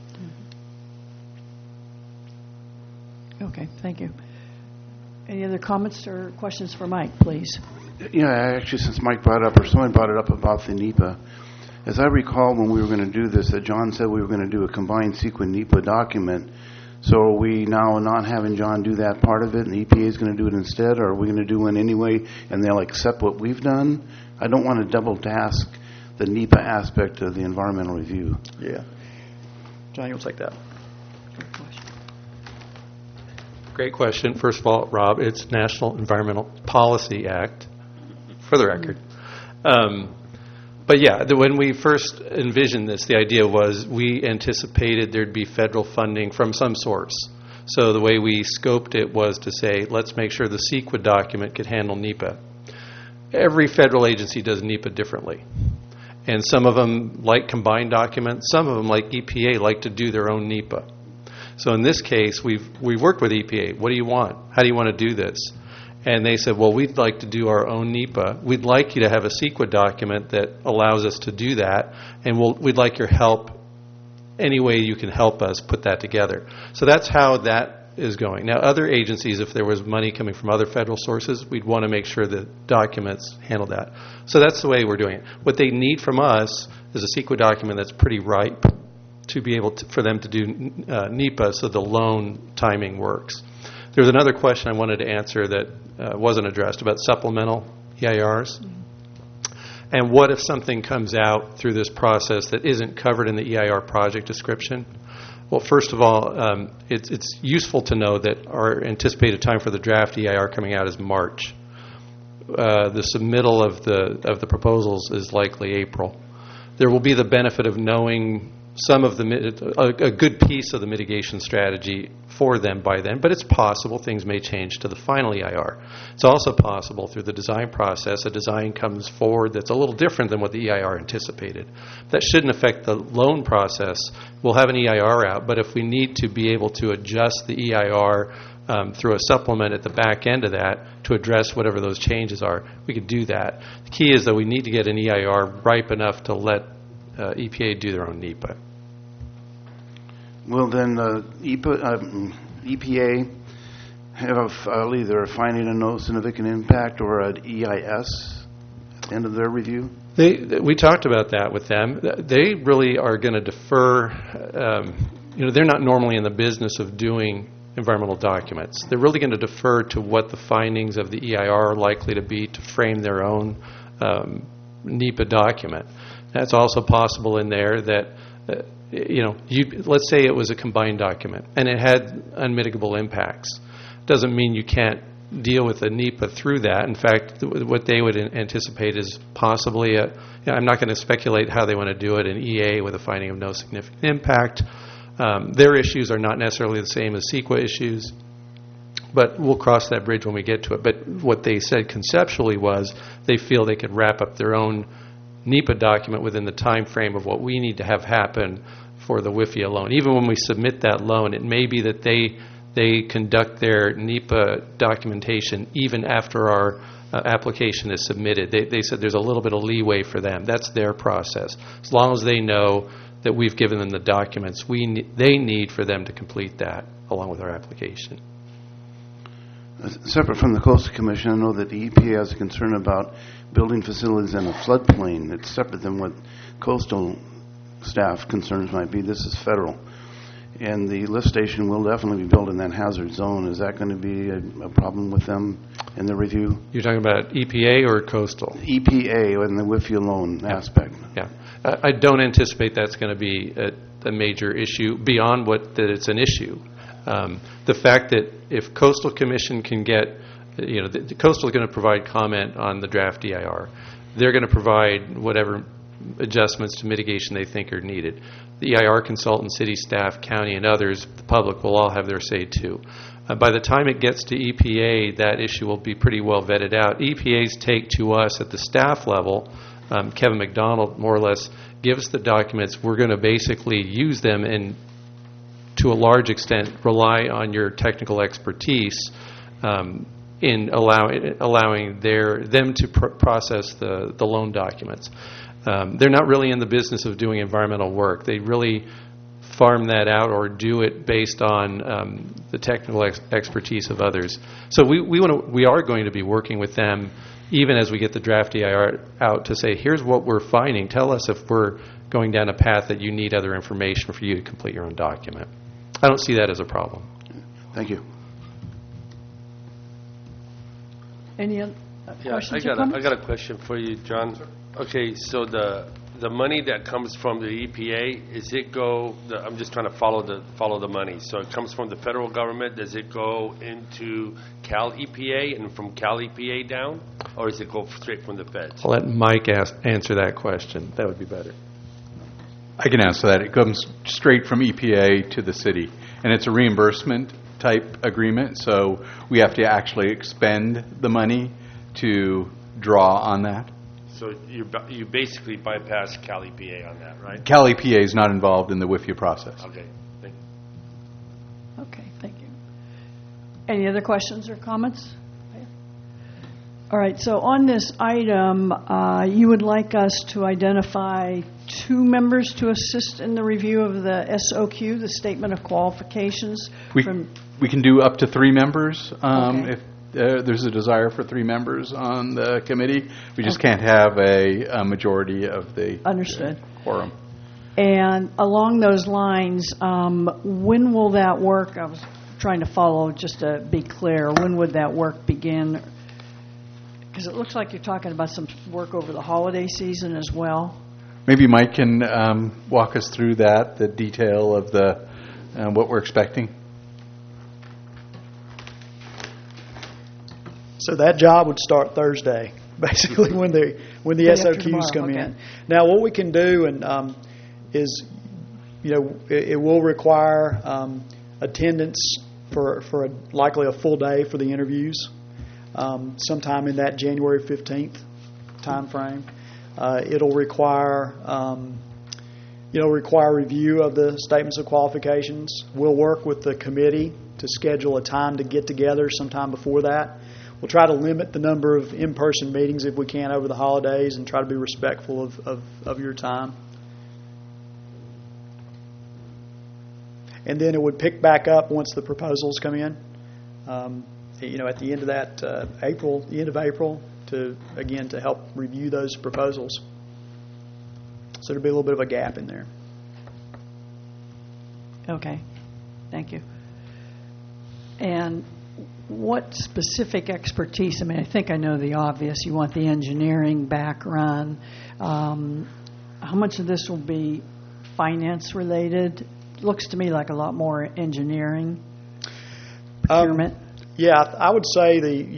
Okay, thank you. Any other comments or questions for Mike, please? Yeah, actually, since Mike brought it up, or someone brought it up about the NEPA, as I recall when we were going to do this, that John said we were going to do a combined CEQA NEPA document. So are we now not having John do that part of it, and the EPA is going to do it instead, or are we going to do one anyway, and they'll accept what we've done? I don't want to double task the NEPA aspect of the environmental review. Yeah. John, you'll take that. Good question. Great question. First of all, Rob, it's National Environmental Policy Act, for the record. But yeah, when we first envisioned this, the idea was we anticipated there'd be federal funding from some source. So the way we scoped it was to say, let's make sure the CEQA document could handle NEPA. Every federal agency does NEPA differently. And some of them like combined documents. Some of them, like EPA, like to do their own NEPA. So in this case, we've worked with EPA. What do you want? How do you want to do this? And they said, well, we'd like to do our own NEPA. We'd like you to have a CEQA document that allows us to do that, and we'd like your help any way you can help us put that together. So that's how that is going. Now, other agencies, if there was money coming from other federal sources, we'd want to make sure that documents handle that. So that's the way we're doing it. What they need from us is a CEQA document that's pretty ripe to be able to, for them to do NEPA so the loan timing works. There's another question I wanted to answer that wasn't addressed about supplemental EIRs. And what if something comes out through this process that isn't covered in the EIR project description? Well, first of all, it's useful to know that our anticipated time for the draft EIR coming out is March. The submittal of the proposals is likely April. There will be the benefit of knowing some of a good piece of the mitigation strategy for them by then, but it's possible things may change to the final EIR. It's also possible through the design process, a design comes forward that's a little different than what the EIR anticipated. That shouldn't affect the loan process. We'll have an EIR out, but if we need to be able to adjust the EIR through a supplement at the back end of that to address whatever those changes are, we could do that. The key is that we need to get an EIR ripe enough to let EPA do their own NEPA. Will then EPA have either a finding of no significant impact or an EIS at the end of their review? We talked about that with them. They really are going to defer. They're not normally in the business of doing environmental documents. They're really going to defer to what the findings of the EIR are likely to be to frame their own NEPA document. That's also possible in there that, let's say it was a combined document and it had unmitigable impacts. Doesn't mean you can't deal with a NEPA through that. In fact, what they would anticipate is possibly I'm not going to speculate how they want to do it, an EA with a finding of no significant impact. Their issues are not necessarily the same as CEQA issues, but we'll cross that bridge when we get to it. But what they said conceptually was they feel they could wrap up their own NEPA document within the time frame of what we need to have happen for the WIFIA loan. Even when we submit that loan, it may be that they conduct their NEPA documentation even after our application is submitted. They said there's a little bit of leeway for them. That's their process. As long as they know that we've given them the documents they need for them to complete that along with our application. Separate from the Coastal Commission, I know that the EPA has a concern about building facilities in a floodplain. It's separate than what coastal staff concerns might be. This is federal. And the lift station will definitely be built in that hazard zone. Is that going to be a problem with them in the review? You're talking about EPA or coastal? EPA and the WIFIA loan aspect. Yeah. I don't anticipate that's going to be a major issue beyond that it's an issue. The fact that if Coastal Commission can get, the Coastal is going to provide comment on the draft EIR. They're going to provide whatever adjustments to mitigation they think are needed. The EIR consultant, city staff, county, and others, the public will all have their say too. By the time it gets to EPA, that issue will be pretty well vetted out. EPA's take to us at the staff level, Kevin McDonald more or less gives the documents. We're going to basically use them and to a large extent rely on your technical expertise in allowing them to process the loan documents. They're not really in the business of doing environmental work. They really farm that out or do it based on the technical expertise of others. So we are going to be working with them even as we get the draft EIR out to say, here's what we're finding. Tell us if we're going down a path that you need other information for you to complete your own document. I don't see that as a problem. Thank you. Any other questions or I comments? got a question for you, John. Okay, so the the money that comes from the EPA, I'm just trying to follow the money. So it comes from the federal government. Does it go into Cal EPA and from Cal EPA down? Or does it go straight from the feds? I'll let Mike answer that question. That would be better. I can answer that. It comes straight from EPA to the city, and it's a reimbursement type agreement, so we have to actually expend the money to draw on that. So you basically bypass Cal EPA on that, right? Cal EPA is not involved in the WIFIA process. Okay, thank you. Okay, thank you. Any other questions or comments? All right, so on this item, you would like us to identify 2 members to assist in the review of the SOQ, the Statement of Qualifications? We can do up to 3 members Okay. if there's a desire for 3 members on the committee. We just can't have a majority of the Understood. Quorum. And along those lines, when will that work? I was trying to follow, just to be clear, when would that work begin? Because it looks like you're talking about some work over the holiday season as well. Maybe Mike can walk us through that, the detail of the what we're expecting. So that job would start Thursday, basically when the SOQs come in. Now, what we can do is, it will require attendance for likely a full day for the interviews, sometime in that January 15th time frame. It'll require review of the statements of qualifications. We'll work with the committee to schedule a time to get together sometime before that. We'll try to limit the number of in-person meetings if we can over the holidays and try to be respectful of your time. And then it would pick back up once the proposals come in, at the end of that the end of April, to help review those proposals. So there'll be a little bit of a gap in there. Okay, thank you. And what specific expertise? I mean, I think I know the obvious. You want the engineering background. How much of this will be finance related? Looks to me like a lot more engineering, procurement. Yeah, I would say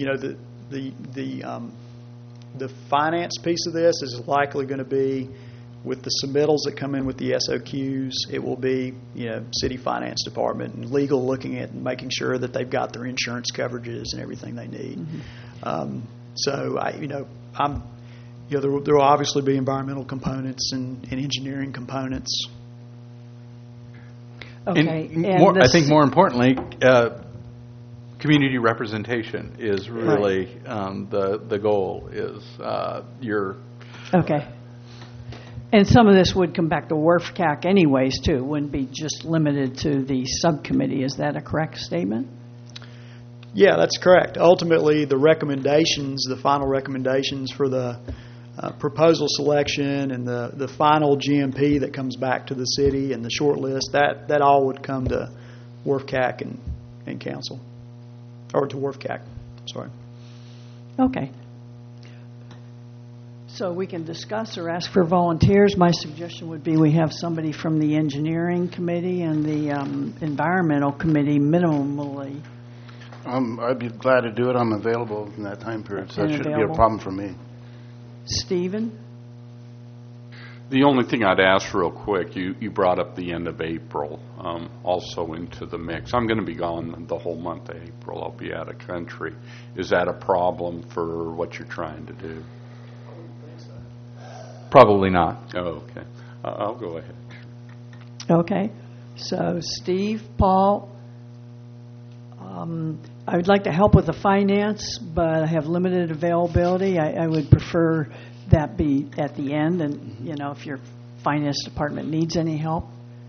the finance piece of this is likely going to be with the submittals that come in with the SOQs. It will be city finance department and legal looking at and making sure that they've got their insurance coverages and everything they need. Mm-hmm. There will obviously be environmental components and engineering components. Okay, I think more importantly, community representation is really the goal. Is your okay. And some of this would come back to WRFCAC anyways, too. It wouldn't be just limited to the subcommittee. Is that a correct statement? Yeah, that's correct. Ultimately, the final recommendations for the proposal selection and the final GMP that comes back to the city and the short list, that all would come to WRFCAC and council. Or to WRFCAC, sorry. Okay. So we can discuss or ask for volunteers. My suggestion would be we have somebody from the engineering committee and the environmental committee minimally. I'd be glad to do it. I'm available in that time period, so that shouldn't be a problem for me. Stephen? The only thing I'd ask real quick, you brought up the end of April also into the mix. I'm going to be gone the whole month of April. I'll be out of country. Is that a problem for what you're trying to do? Probably not. Oh, okay. I'll go ahead. Okay. So Steve, Paul, I would like to help with the finance, but I have limited availability. I would prefer that be at the end, and if your finance department needs any help.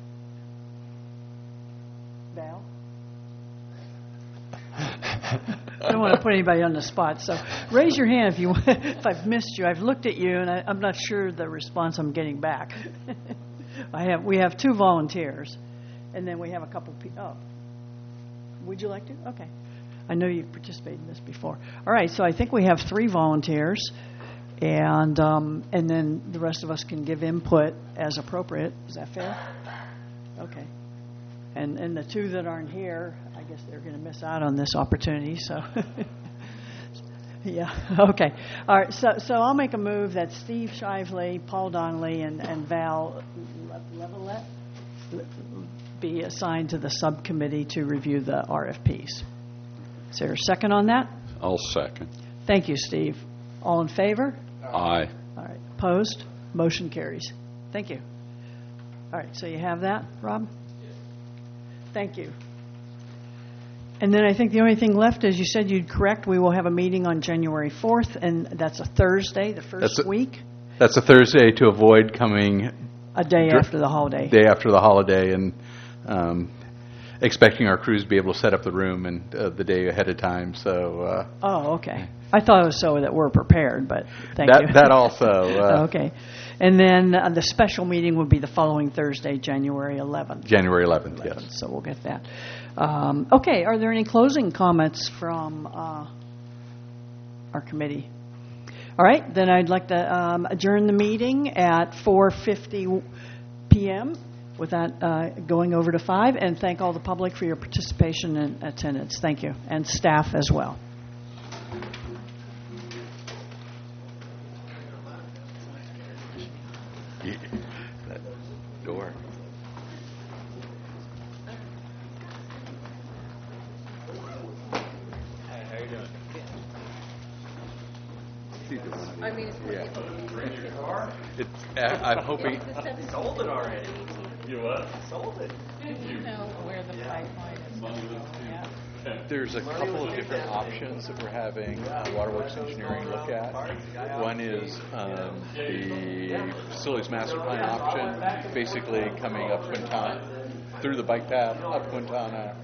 Val? I don't want to put anybody on the spot, so raise your hand if I've missed you. I've looked at you, and I'm not sure the response I'm getting back. We have 2 volunteers, and then we have a couple people. Oh, would you like to? Okay. I know you've participated in this before. All right, so I think we have 3 volunteers. And then the rest of us can give input as appropriate. Is that fair? Okay. And the two that aren't here, I guess they're going to miss out on this opportunity, so. Yeah, okay. All right, so I'll make a move that Steve Shively, Paul Donnelly, and Val Levelette be assigned to the subcommittee to review the RFPs. Is there a second on that? I'll second. Thank you, Steve. All in favor? Aye. All right, opposed? Motion carries. Thank you. All right, so you have that, Rob? Thank you. And then I think the only thing left is you said you'd correct. We will have a meeting on January 4th, and that's a Thursday, the first week. That's a Thursday to avoid coming a day after the holiday. Day after the holiday, and expecting our crews to be able to set up the room and the day ahead of time. So. Oh, okay. I thought it was so that we're prepared, but thank you. That also. Okay. And then the special meeting would be the following Thursday, January 11th. January 11th, yes. So we'll get that. Okay, are there any closing comments from our committee? All right, then I'd like to adjourn the meeting at 4:50 p.m. with that going over to 5, and thank all the public for your participation and attendance. Thank you, and staff as well. That door. How you doing? I mean, I'm hoping. Sold it already. You what? Sold it. Do you know where the pipeline is going to go? Yeah. There's a couple of different options that we're having Waterworks Engineering look at. One is the facilities master plan option, basically coming up Quintana, through the bike path, up Quintana,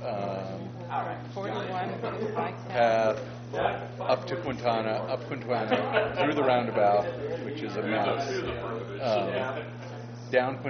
41 bike path, up to Quintana, up Quintana, through the roundabout, which is a mess, down Quintana.